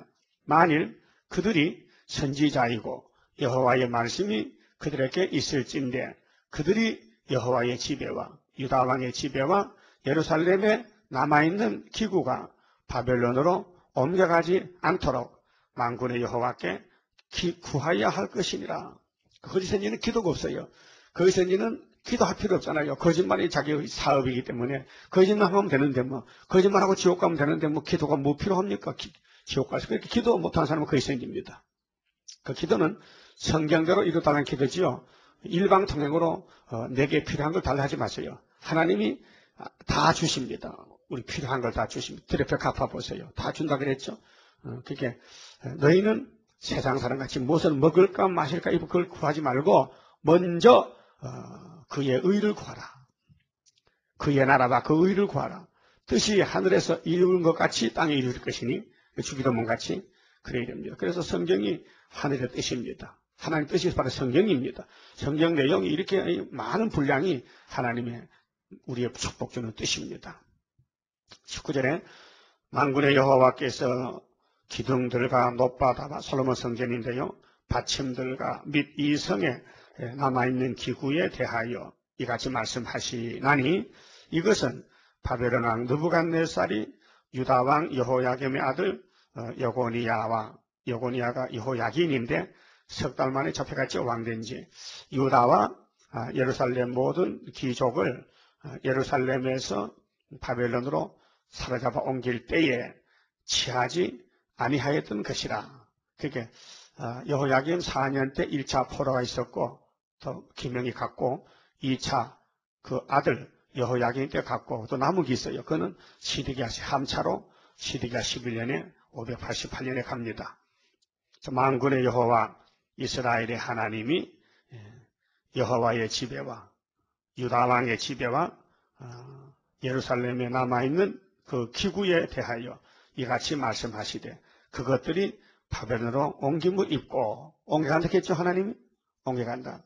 만일 그들이 선지자이고 여호와의 말씀이 그들에게 있을진데 그들이 여호와의 지배와 유다 왕의 지배와 예루살렘에 남아있는 기구가 바벨론으로 옮겨가지 않도록 만군의 여호와께 구하여야 할 것이니라. 거짓 선지는 기도가 없어요. 거짓 선지는 기도할 필요 없잖아요. 거짓말이 자기 사업이기 때문에 거짓말 하면 되는데 뭐 거짓말하고 지옥 가면 되는데 뭐 기도가 뭐 필요합니까? 기, 지옥 가서 그렇게 기도 못하는 사람은 거짓 선지입니다. 그 기도는 성경대로 이루어달라는 기도지요. 일방통행으로 어, 내게 필요한 걸 달라 하지 마세요. 하나님이 다 주십니다. 우리 필요한 걸 다 주십니다. 드레페 갚아보세요. 다 준다 그랬죠. 어, 그게 너희는 세상 사람같이 무엇을 먹을까 마실까 입을 그걸 구하지 말고 먼저 어, 그의 의를 구하라. 그의 나라와 그 의를 구하라. 뜻이 하늘에서 이루는 것 같이 땅에 이룰 것이니 주기도문 같이 그래야 됩니다. 그래서 성경이 하늘의 뜻입니다. 하나님의 뜻이 바로 성경입니다. 성경 내용이 이렇게 많은 분량이 하나님의 우리의 축복 주는 뜻입니다. 십구 절에 만군의 여호와께서 기둥들과 높바다와 솔로몬 성전인데요. 받침들과 및 이 성에 남아있는 기구에 대하여 이같이 말씀하시나니 이것은 바벨론 왕 느부갓네살이 유다 왕 여호야김의 아들 여고니야와 여고니야가 여호야긴인데 석 달 만에 잡혀갔지 왕된 지 유다와 예루살렘 모든 귀족을 예루살렘에서 바벨론으로 사로잡아 옮길 때에 취하지 아니하였던 것이라. 그게 여호야김 사 년 때 일 차 포로가 있었고 또 기명이 갔고 이 차 그 아들 여호야김 때 갔고 또 남은 게 있어요. 그거는 시드기야 함차로 시드기야 십일 년에 오백팔십팔 년에 갑니다. 만군의 여호와 이스라엘의 하나님이 여호와의 지배와 유다 왕의 지배와 예루살렘에 남아있는 그 기구에 대하여 이같이 말씀하시되 그것들이 바벨론으로 옮김을 입고 옮겨간다 했죠. 하나님이 옮겨간다.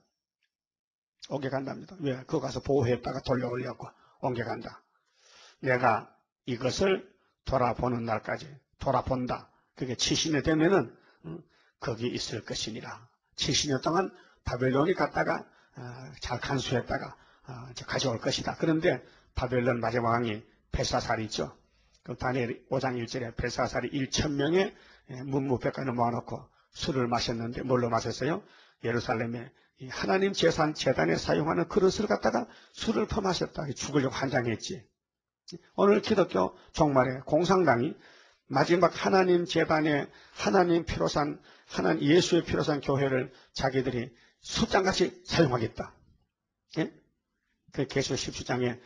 옮겨간답니다. 왜? 그거 가서 보호했다가 돌려오려고 옮겨간다. 내가 이것을 돌아보는 날까지 돌아본다. 그게 칠십 년 되면은 거기 있을 것이니라. 칠십 년 동안 바벨론이 갔다가 잘 간수했다가 가져올 것이다. 그런데 바벨론 마지막 왕이 벨사살이 있죠. 그 다니엘 오 장 일 절에 벨사살이 천 명의 문무백관을 모아놓고 술을 마셨는데 뭘로 마셨어요? 예루살렘에 하나님 재산 재단에 사용하는 그릇을 갖다가 술을 퍼마셨다. 죽으려고 환장했지. 오늘 기독교 종말에 공산당이 마지막 하나님 재단에 하나님 피로 산 하나님 예수의 피로 산 교회를 자기들이 숫장같이 사용하겠다. 예? 그 계시록 십칠 장에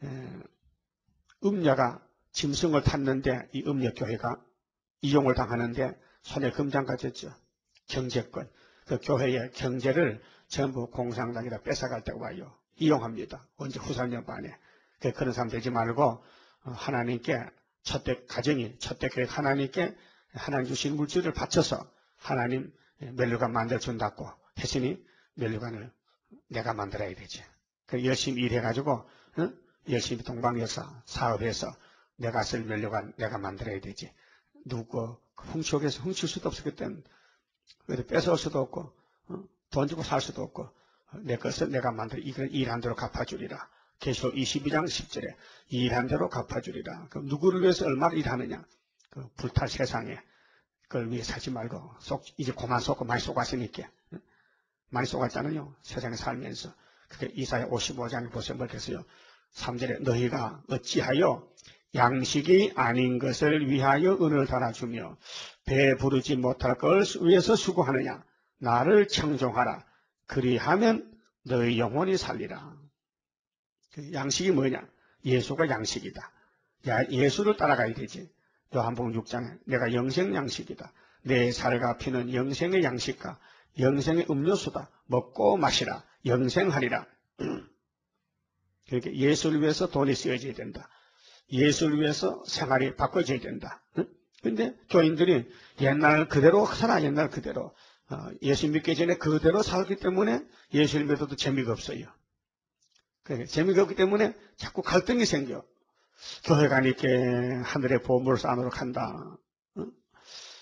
음녀가 짐승을 탔는데 이 음녀 교회가 이용을 당하는데 손에 금장 가졌죠. 경제권. 그 교회의 경제를 전부 공산당이다 뺏어갈 때가 와요. 이용합니다. 언제 후삼년 반에. 그런 사람 되지 말고 하나님께 첫대 가정이 첫대 교회 하나님께 하나님 주신 물질을 바쳐서 하나님 멜류관 만들어준다고 했으니 멜류관을 내가 만들어야 되지. 그 열심히 일해가지고 응? 열심히 동방여사 사업해서 내가 쓸 멜류관 내가 만들어야 되지. 누구 훔쳐오게서 훔칠 수도 없어. 그때는 뺏어올 수도 없고 어? 돈 주고 살 수도 없고 내 것을 내가 만들어 이걸 일한 대로 갚아주리라. 계시록 이십이 장 십 절에 일한 대로 갚아주리라. 그럼 누구를 위해서 얼마나 일하느냐? 그 불탈 세상에 그걸 위해 살지 말고 속 이제 그만 속고 많이 속았으니까 응? 많이 속았잖아요. 세상에 살면서. 그게 이사야 오십오 장에 보세요. 뭐겠어요? 삼 절에 너희가 어찌하여 양식이 아닌 것을 위하여 은을 달아주며 배부르지 못할 걸 위해서 수고하느냐. 나를 청종하라. 그리하면 너희 영혼이 살리라. 그 양식이 뭐냐? 예수가 양식이다. 야, 예수를 따라가야 되지. 요한복음 육 장에 내가 영생 양식이다. 내 살과 피는 영생의 양식과 영생의 음료수다. 먹고 마시라. 영생하리라. 그러니까 예수를 위해서 돈이 쓰여져야 된다. 예수를 위해서 생활이 바꿔져야 된다. 그런데 응? 교인들이 옛날 그대로 살아. 옛날 그대로. 어, 예수 믿기 전에 그대로 살기 때문에 예수를 믿어도 재미가 없어요. 그러니까 재미가 없기 때문에 자꾸 갈등이 생겨. 교회 가니까 하늘의 보물을 쌓아놓으러 간다. 응?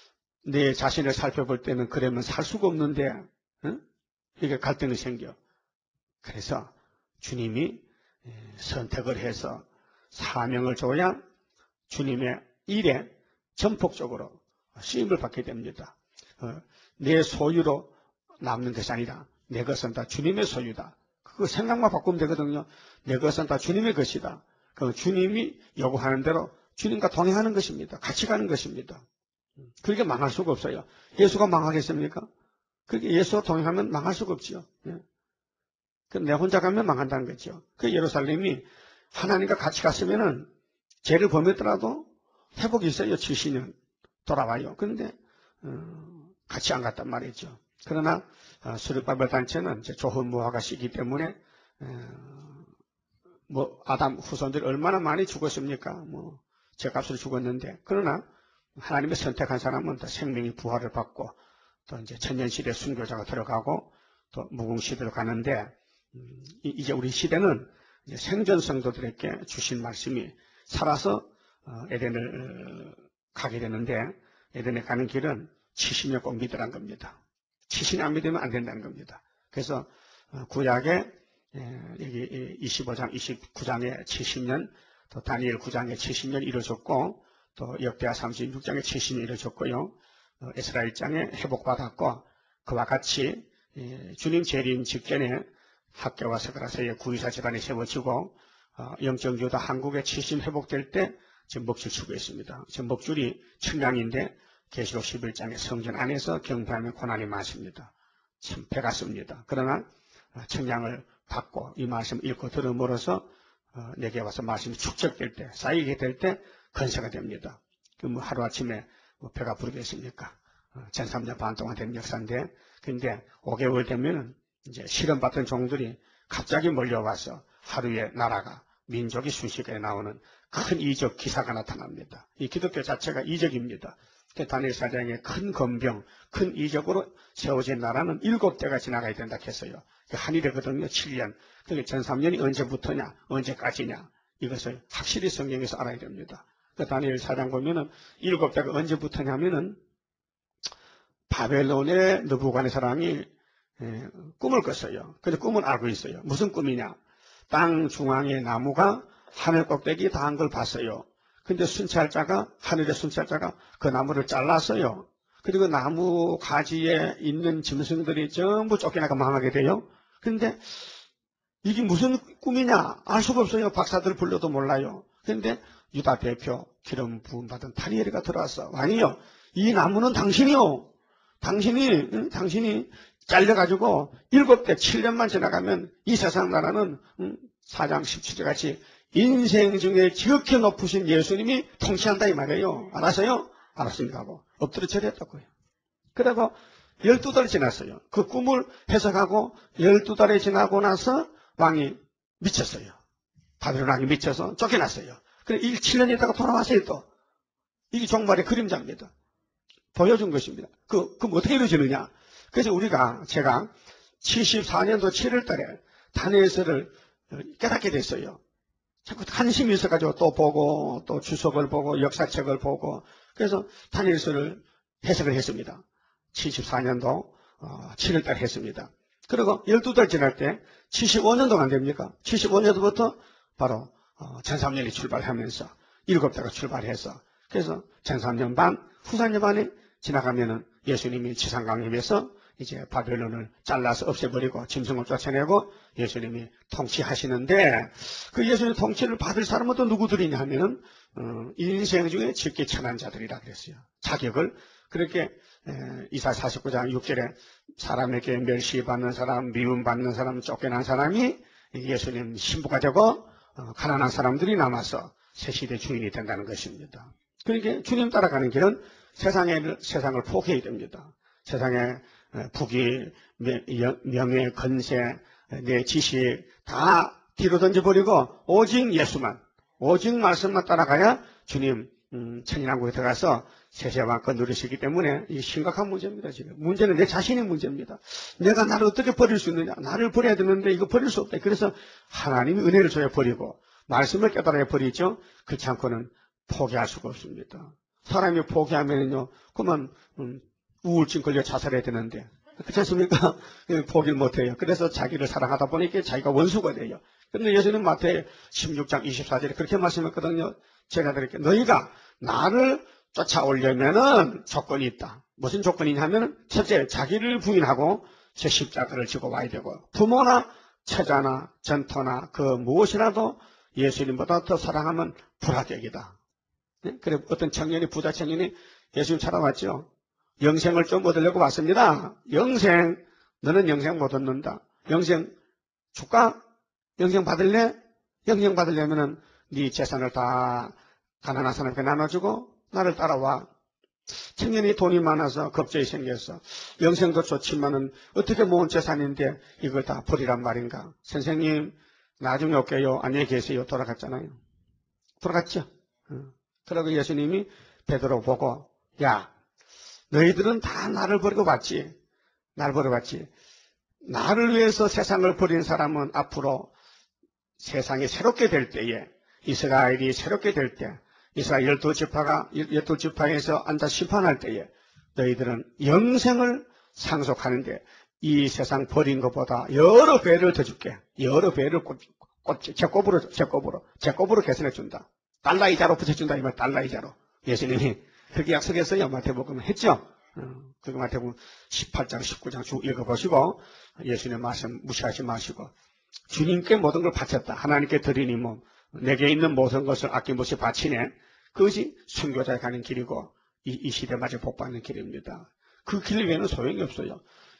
내 자신을 살펴볼 때는 그러면 살 수가 없는데, 응? 이게 갈등이 생겨. 그래서 주님이 선택을 해서 사명을 줘야 주님의 일에 전폭적으로 쓰임을 받게 됩니다. 어, 내 소유로 남는 것이 아니라 내 것은 다 주님의 소유다. 그 생각만 바꾸면 되거든요. 내 것은 다 주님의 것이다. 그 주님이 요구하는 대로 주님과 동행하는 것입니다. 같이 가는 것입니다. 그렇게 망할 수가 없어요. 예수가 망하겠습니까? 그렇게 예수와 동행하면 망할 수가 없지요. 예. 내 혼자 가면 망한다는 거죠. 그 예루살렘이 하나님과 같이 갔으면은 죄를 범했더라도 회복이 있어요. 칠십 년 돌아와요. 그런데 어, 같이 안 갔단 말이죠. 그러나 어, 수르바벨 단체는 이제 조혼무화가 시기 때문에 어, 뭐 아담 후손들이 얼마나 많이 죽었습니까? 뭐 죄값으로 죽었는데, 그러나 하나님의 선택한 사람은 또 생명이 부활을 받고 또 이제 천년시대 순교자가 들어가고 또 무궁시대로 가는데, 음, 이제 우리 시대는 이제 생전 성도들에게 주신 말씀이 살아서 어, 에덴을 가게 되는데, 에덴에 가는 길은 칠십 년 꼭 믿으란 겁니다. 칠십 년 안 믿으면 안 된다는 겁니다. 그래서 어, 구약에 예, 여기 이십오 장, 이십구 장에 칠십 년, 또 다니엘 구 장에 칠십 년 이루어졌고, 또 역대하 삼십육 장에 칠십 년 이루어졌고요. 어, 에스라 일 장에 회복받았고, 그와 같이 예, 주님 재림 직전에 학교와 스가랴서의 구이사 집안이 세워지고, 어, 영적유다 한국에 칠십 회복될 때 지금 먹줄 치고 있습니다. 지금 먹줄이 측량인데 계시록 십일 장의 성전 안에서 경배하면 고난이 많습니다. 참 배가 씁니다. 그러나 측량을 받고 이 말씀 읽고 들음으로써 어, 내게 와서 말씀이 축적될 때, 쌓이게 될 때 건세가 됩니다. 그 뭐 하루아침에 뭐 배가 부르겠습니까? 어, 천삼 년 반 동안 된 역사인데, 근데 오 개월 되면 이제 실험받던 종들이 갑자기 몰려와서 하루에 나라가, 민족이 순식간에 나오는 큰 이적 기사가 나타납니다. 이 기독교 자체가 이적입니다. 다니엘 사 장의 큰 검병, 큰 이적으로 세워진 나라는 일곱 대가 지나가야 된다 했어요. 한일이거든요. 칠 년. 그게 천삼 년이 언제부터냐, 언제까지냐, 이것을 확실히 성경에서 알아야 됩니다. 그 다니엘 사 장 보면은 일곱 대가 언제부터냐면은 바벨론의 느부갓네살이 꿈을 꿨어요. 그래서 꿈을 알고 있어요. 무슨 꿈이냐? 땅 중앙에 나무가 하늘 꼭대기 닿은 걸 봤어요. 근데 순찰자가, 하늘의 순찰자가 그 나무를 잘랐어요. 그리고 나무 가지에 있는 짐승들이 전부 쫓겨나가 망하게 돼요. 그런데 이게 무슨 꿈이냐? 알 수가 없어요. 박사들 불러도 몰라요. 그런데 유다 대표 기름 부음 받은 다니엘이가 들어왔어. 왕이요, 이 나무는 당신이요. 당신이, 응? 당신이 잘려가지고 일곱 대 칠 년만 지나가면 이 세상 나라는 응? 사 장 십칠 절 같이 인생 중에 지극히 높으신 예수님이 통치한다 이 말이에요. 알았어요? 알았습니다 하고 엎드려 절했다고요. 그리고 열두 달 지났어요. 그 꿈을 해석하고 열두 달이 지나고 나서 왕이 미쳤어요. 바벨론 왕이 미쳐서 쫓겨났어요. 그래 칠 년 있다가 돌아왔어요 또. 이게 종말의 그림자입니다. 보여준 것입니다. 그, 그럼 어떻게 이루어지느냐? 그래서 우리가, 제가 칠십사 년도 칠월 달에 다니엘서를 깨닫게 됐어요. 자꾸 관심이 있어가지고 또 보고, 또 주석을 보고, 역사책을 보고, 그래서 다니엘서를 해석을 했습니다. 칠십사 년도 칠월 달에 했습니다. 그리고 열두 달 지날 때 칠십오 년도가 안 됩니까? 칠십오 년도부터 바로 천삼 년이 출발하면서 일곱 대가 출발해서, 그래서 천삼 년 반, 후삼 년 반이 지나가면은 예수님이 지상강림에서 이제 바벨론을 잘라서 없애버리고 짐승을 쫓아내고 예수님이 통치하시는데, 그 예수님 통치를 받을 사람은 또 누구들이냐 하면은 어, 인생 중에 직계 천한 자들이라 그랬어요. 자격을 그렇게 에, 이사 사십구 장 육 절에 사람에게 멸시받는 사람, 미움받는 사람, 쫓겨난 사람이 예수님 신부가 되고 어, 가난한 사람들이 남아서 새 시대 주인이 된다는 것입니다. 그러니까 주님 따라가는 길은 세상의, 세상을 포기해야 됩니다. 세상의 부귀, 명예, 건세, 내 지식 다 뒤로 던져버리고 오직 예수만, 오직 말씀만 따라가야 주님 음, 천인왕국에 들어가서 세세왕권 누리시기 때문에 이 심각한 문제입니다. 지금 문제는 내 자신의 문제입니다. 내가 나를 어떻게 버릴 수 있느냐? 나를 버려야 되는데 이거 버릴 수 없다. 그래서 하나님이 은혜를 줘야 버리고 말씀을 깨달아야 버리죠. 그렇지 않고는 포기할 수가 없습니다. 사람이 포기하면요, 그러면 음, 우울증 걸려 자살해야 되는데 그렇지 않습니까? 포기를 못해요. 그래서 자기를 사랑하다 보니까 자기가 원수가 돼요. 그런데 예수님 마태 십육 장 이십사 절에 그렇게 말씀했거든요. 제가 드릴게요. 너희가 나를 쫓아오려면은 조건이 있다. 무슨 조건이냐 하면 첫째, 자기를 부인하고 제 십자가를 지고 와야 되고, 부모나 처자나 전토나 그 무엇이라도 예수님보다 더 사랑하면 불합격이다. 네? 그래 어떤 청년이, 부자 청년이 예수님 찾아왔죠. 영생을 좀 얻으려고 왔습니다. 영생, 너는 영생 못 얻는다. 영생 줄까? 영생 받을래? 영생 받으려면은 네 재산을 다 가난한 사람에게 나눠주고 나를 따라와. 청년이 돈이 많아서 겁쟁이 생겼어. 영생도 좋지만은 어떻게 모은 재산인데 이걸 다 버리란 말인가? 선생님, 나중에 올게요. 안녕히 계세요. 돌아갔잖아요. 돌아갔죠. 그러고 예수님이 베드로 보고, 야, 너희들은 다 나를 버리고 왔지. 나를 버리고 왔지. 나를 위해서 세상을 버린 사람은 앞으로 세상이 새롭게 될 때에, 이스라엘이 새롭게 될 때, 이스라엘 열두 지파가, 열두 지파에서 앉아 심판할 때에 너희들은 영생을 상속하는데 이 세상 버린 것보다 여러 배를 더 줄게. 여러 배를 꽂, 꽂, 제곱으로, 제곱으로, 제곱으로 계산해 준다. 달러 이자로 붙여준다. 이 말, 달러 이자로. 예수님이 그렇게 약속했어요. 마태복음 했죠? 어, 그 마태복음 십팔 장, 십구 장 쭉 읽어보시고, 예수님 말씀 무시하지 마시고, 주님께 모든 걸 바쳤다. 하나님께 드리니 뭐, 내게 있는 모든 것을 아낌없이 바치네. 그것이 순교자에 가는 길이고 이, 이 시대마저 복받는 길입니다. 그 길 외에는 소용이 없어요.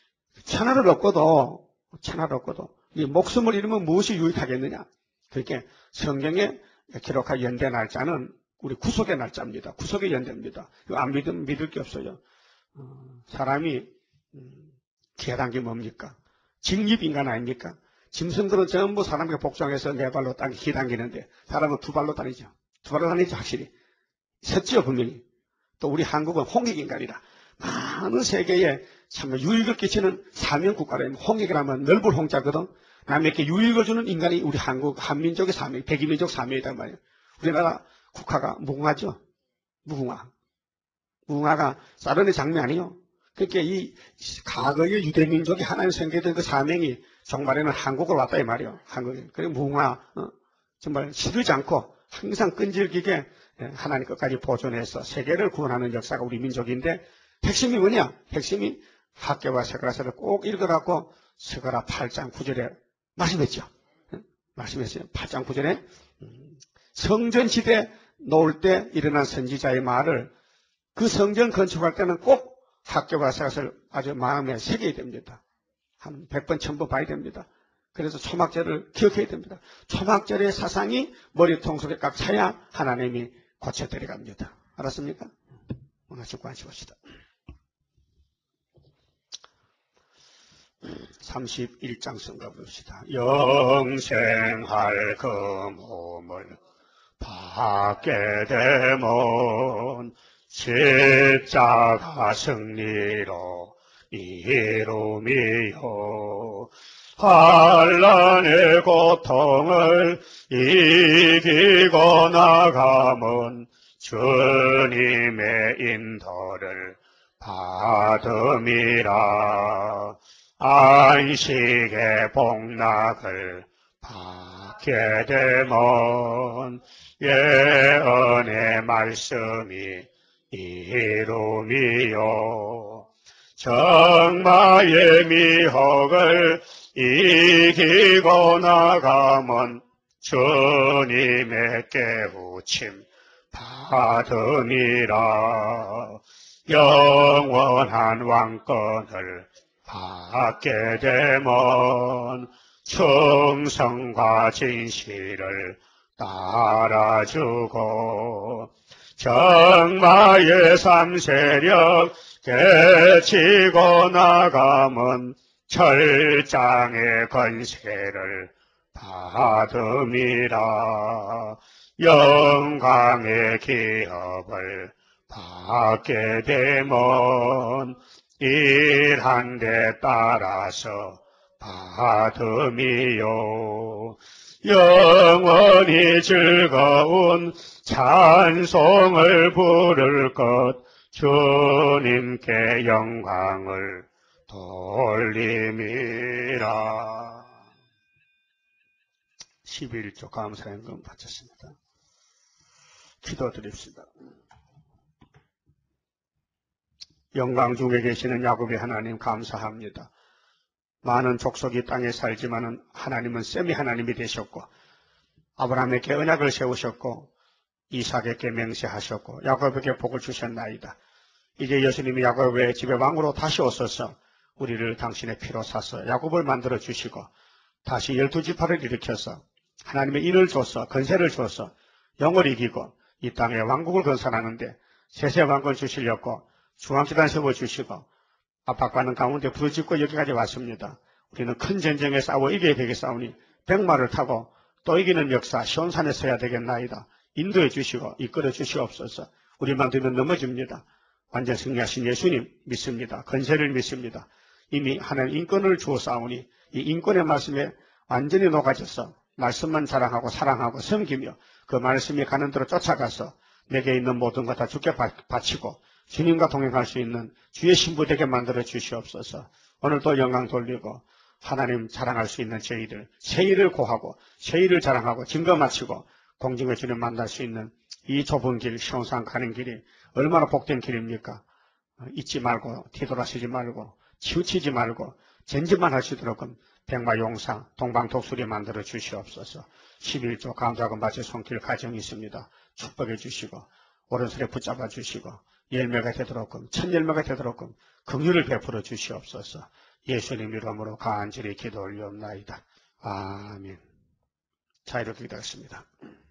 천하를 얻고도 천하를 얻고도 이 목숨을 잃으면 무엇이 유익하겠느냐. 그렇게 성경에 기록한 연대 날짜는 우리 구속의 날짜입니다. 구속의 연대입니다. 이거 안 믿으면 믿을 게 없어요. 어, 사람이 음, 기하단 게 뭡니까? 직립인간 아닙니까? 짐승들은 전부 사람에게 복종해서 네 발로 땅에 기당기는데 사람은 두 발로 다니죠. 두 발로 다니죠. 확실히. 섰지요, 분명히. 또 우리 한국은 홍익인간이다. 많은 세계에 참 유익을 끼치는 사명국가라면 홍익이라면 넓은 홍자거든. 남에게 유익을 주는 인간이 우리 한국, 한민족의 사명, 백이민족 사명이단 말이에요. 우리나라 국화가 무궁화죠. 무궁화. 무궁화가 사르는 장미 아니에요. 그러니까 이 과거의 유대민족이 하나님 생겨던 그 사명이 정말에는 한국을 왔다 이 말이에요. 한국에. 그리고 무궁화, 어, 정말 시들지 않고 항상 끈질기게 하나님 끝까지 보존해서 세계를 구원하는 역사가 우리 민족인데, 핵심이 뭐냐? 핵심이 학개와 스가랴서를 꼭 읽어갖고 스가랴 팔 장 구 절에 말씀했죠. 말씀했어요. 팔 장 구 절에 성전지대 놓을 때 일어난 선지자의 말을 그 성전 건축할 때는 꼭 학개와 스가랴서를 아주 마음에 새겨야 됩니다. 한 백 번, 천 번 봐야 됩니다. 그래서 초막절을 기억해야 됩니다. 초막절의 사상이 머리통 속에 꽉 차야 하나님이 고쳐드려갑니다. 알았습니까? 오늘 좀 관심 봅시다. 삼십일 장 성가 봅시다. 영생할 그 몸을 받게 되면 십자가 승리로 이루미요. 환난의 고통을 이기고 나가면 주님의 인도를 받음이라. 안식의 복락을 받게 되면 예언의 말씀이 이루미요. 정마의 미혹을 이기고 나가면 주님의 깨우침 받음이라. 영원한 왕권을 받게 되면 충성과 진실을 따라주고 정마의 삼세력 깨치고 나가면 철장의 권세를 받음이라. 영광의 기업을 받게 되면 일한 데 따라서 받음이요. 영원히 즐거운 찬송을 부를 것 주님께 영광을 돌림이라. 십일 조 감사연금 바쳤습니다. 기도드립시다. 영광 중에 계시는 야곱의 하나님 감사합니다. 많은 족속이 땅에 살지만은 하나님은 셈이 하나님이 되셨고 아브라함에게 언약을 세우셨고 이삭에게 맹세하셨고 야곱에게 복을 주셨나이다. 이제 예수님이 야곱의 집에 왕으로 다시 오셔서 우리를 당신의 피로 사서 야곱을 만들어 주시고 다시 열두 지파를 일으켜서 하나님의 인을 줘서 건세를 줘서 영을 이기고 이 땅에 왕국을 건설하는데 세세 왕권 주시려고 중앙기단 세워주시고 압박받는 가운데 부르짖고 여기까지 왔습니다. 우리는 큰 전쟁에 싸워 이겨야 되겠사오니 백마를 타고 또 이기는 역사 시온산에 서야 되겠나이다. 인도해 주시고 이끌어 주시옵소서. 우리만 되면 넘어집니다. 완전 승리하신 예수님 믿습니다. 건세를 믿습니다. 이미 하나님 인권을 주었사오니 이 인권의 말씀에 완전히 녹아져서 말씀만 자랑하고 사랑하고 섬기며 그 말씀이 가는 대로 쫓아가서 내게 있는 모든 것 다 주께 바치고 주님과 동행할 수 있는 주의 신부 되게 만들어 주시옵소서. 오늘도 영광 돌리고 하나님 자랑할 수 있는 저희들, 새 일을 고하고 새 일을 자랑하고 증거 마치고 공중의 주님 만날 수 있는 이 좁은 길, 시온산 가는 길이 얼마나 복된 길입니까? 잊지 말고 뒤돌아서지 말고 치우치지 말고 전진만 할 수 있도록 백마용사 동방독수리 만들어 주시옵소서. 십일 조 감사금 바쳐 손길 가정이 있습니다. 축복해 주시고 오른손에 붙잡아 주시고 열매가 되도록 천열매가 되도록 긍휼을 베풀어 주시옵소서. 예수님 이름으로 간절히 기도 올리옵나이다. 아멘. 자, 이렇게 기도하겠습니다.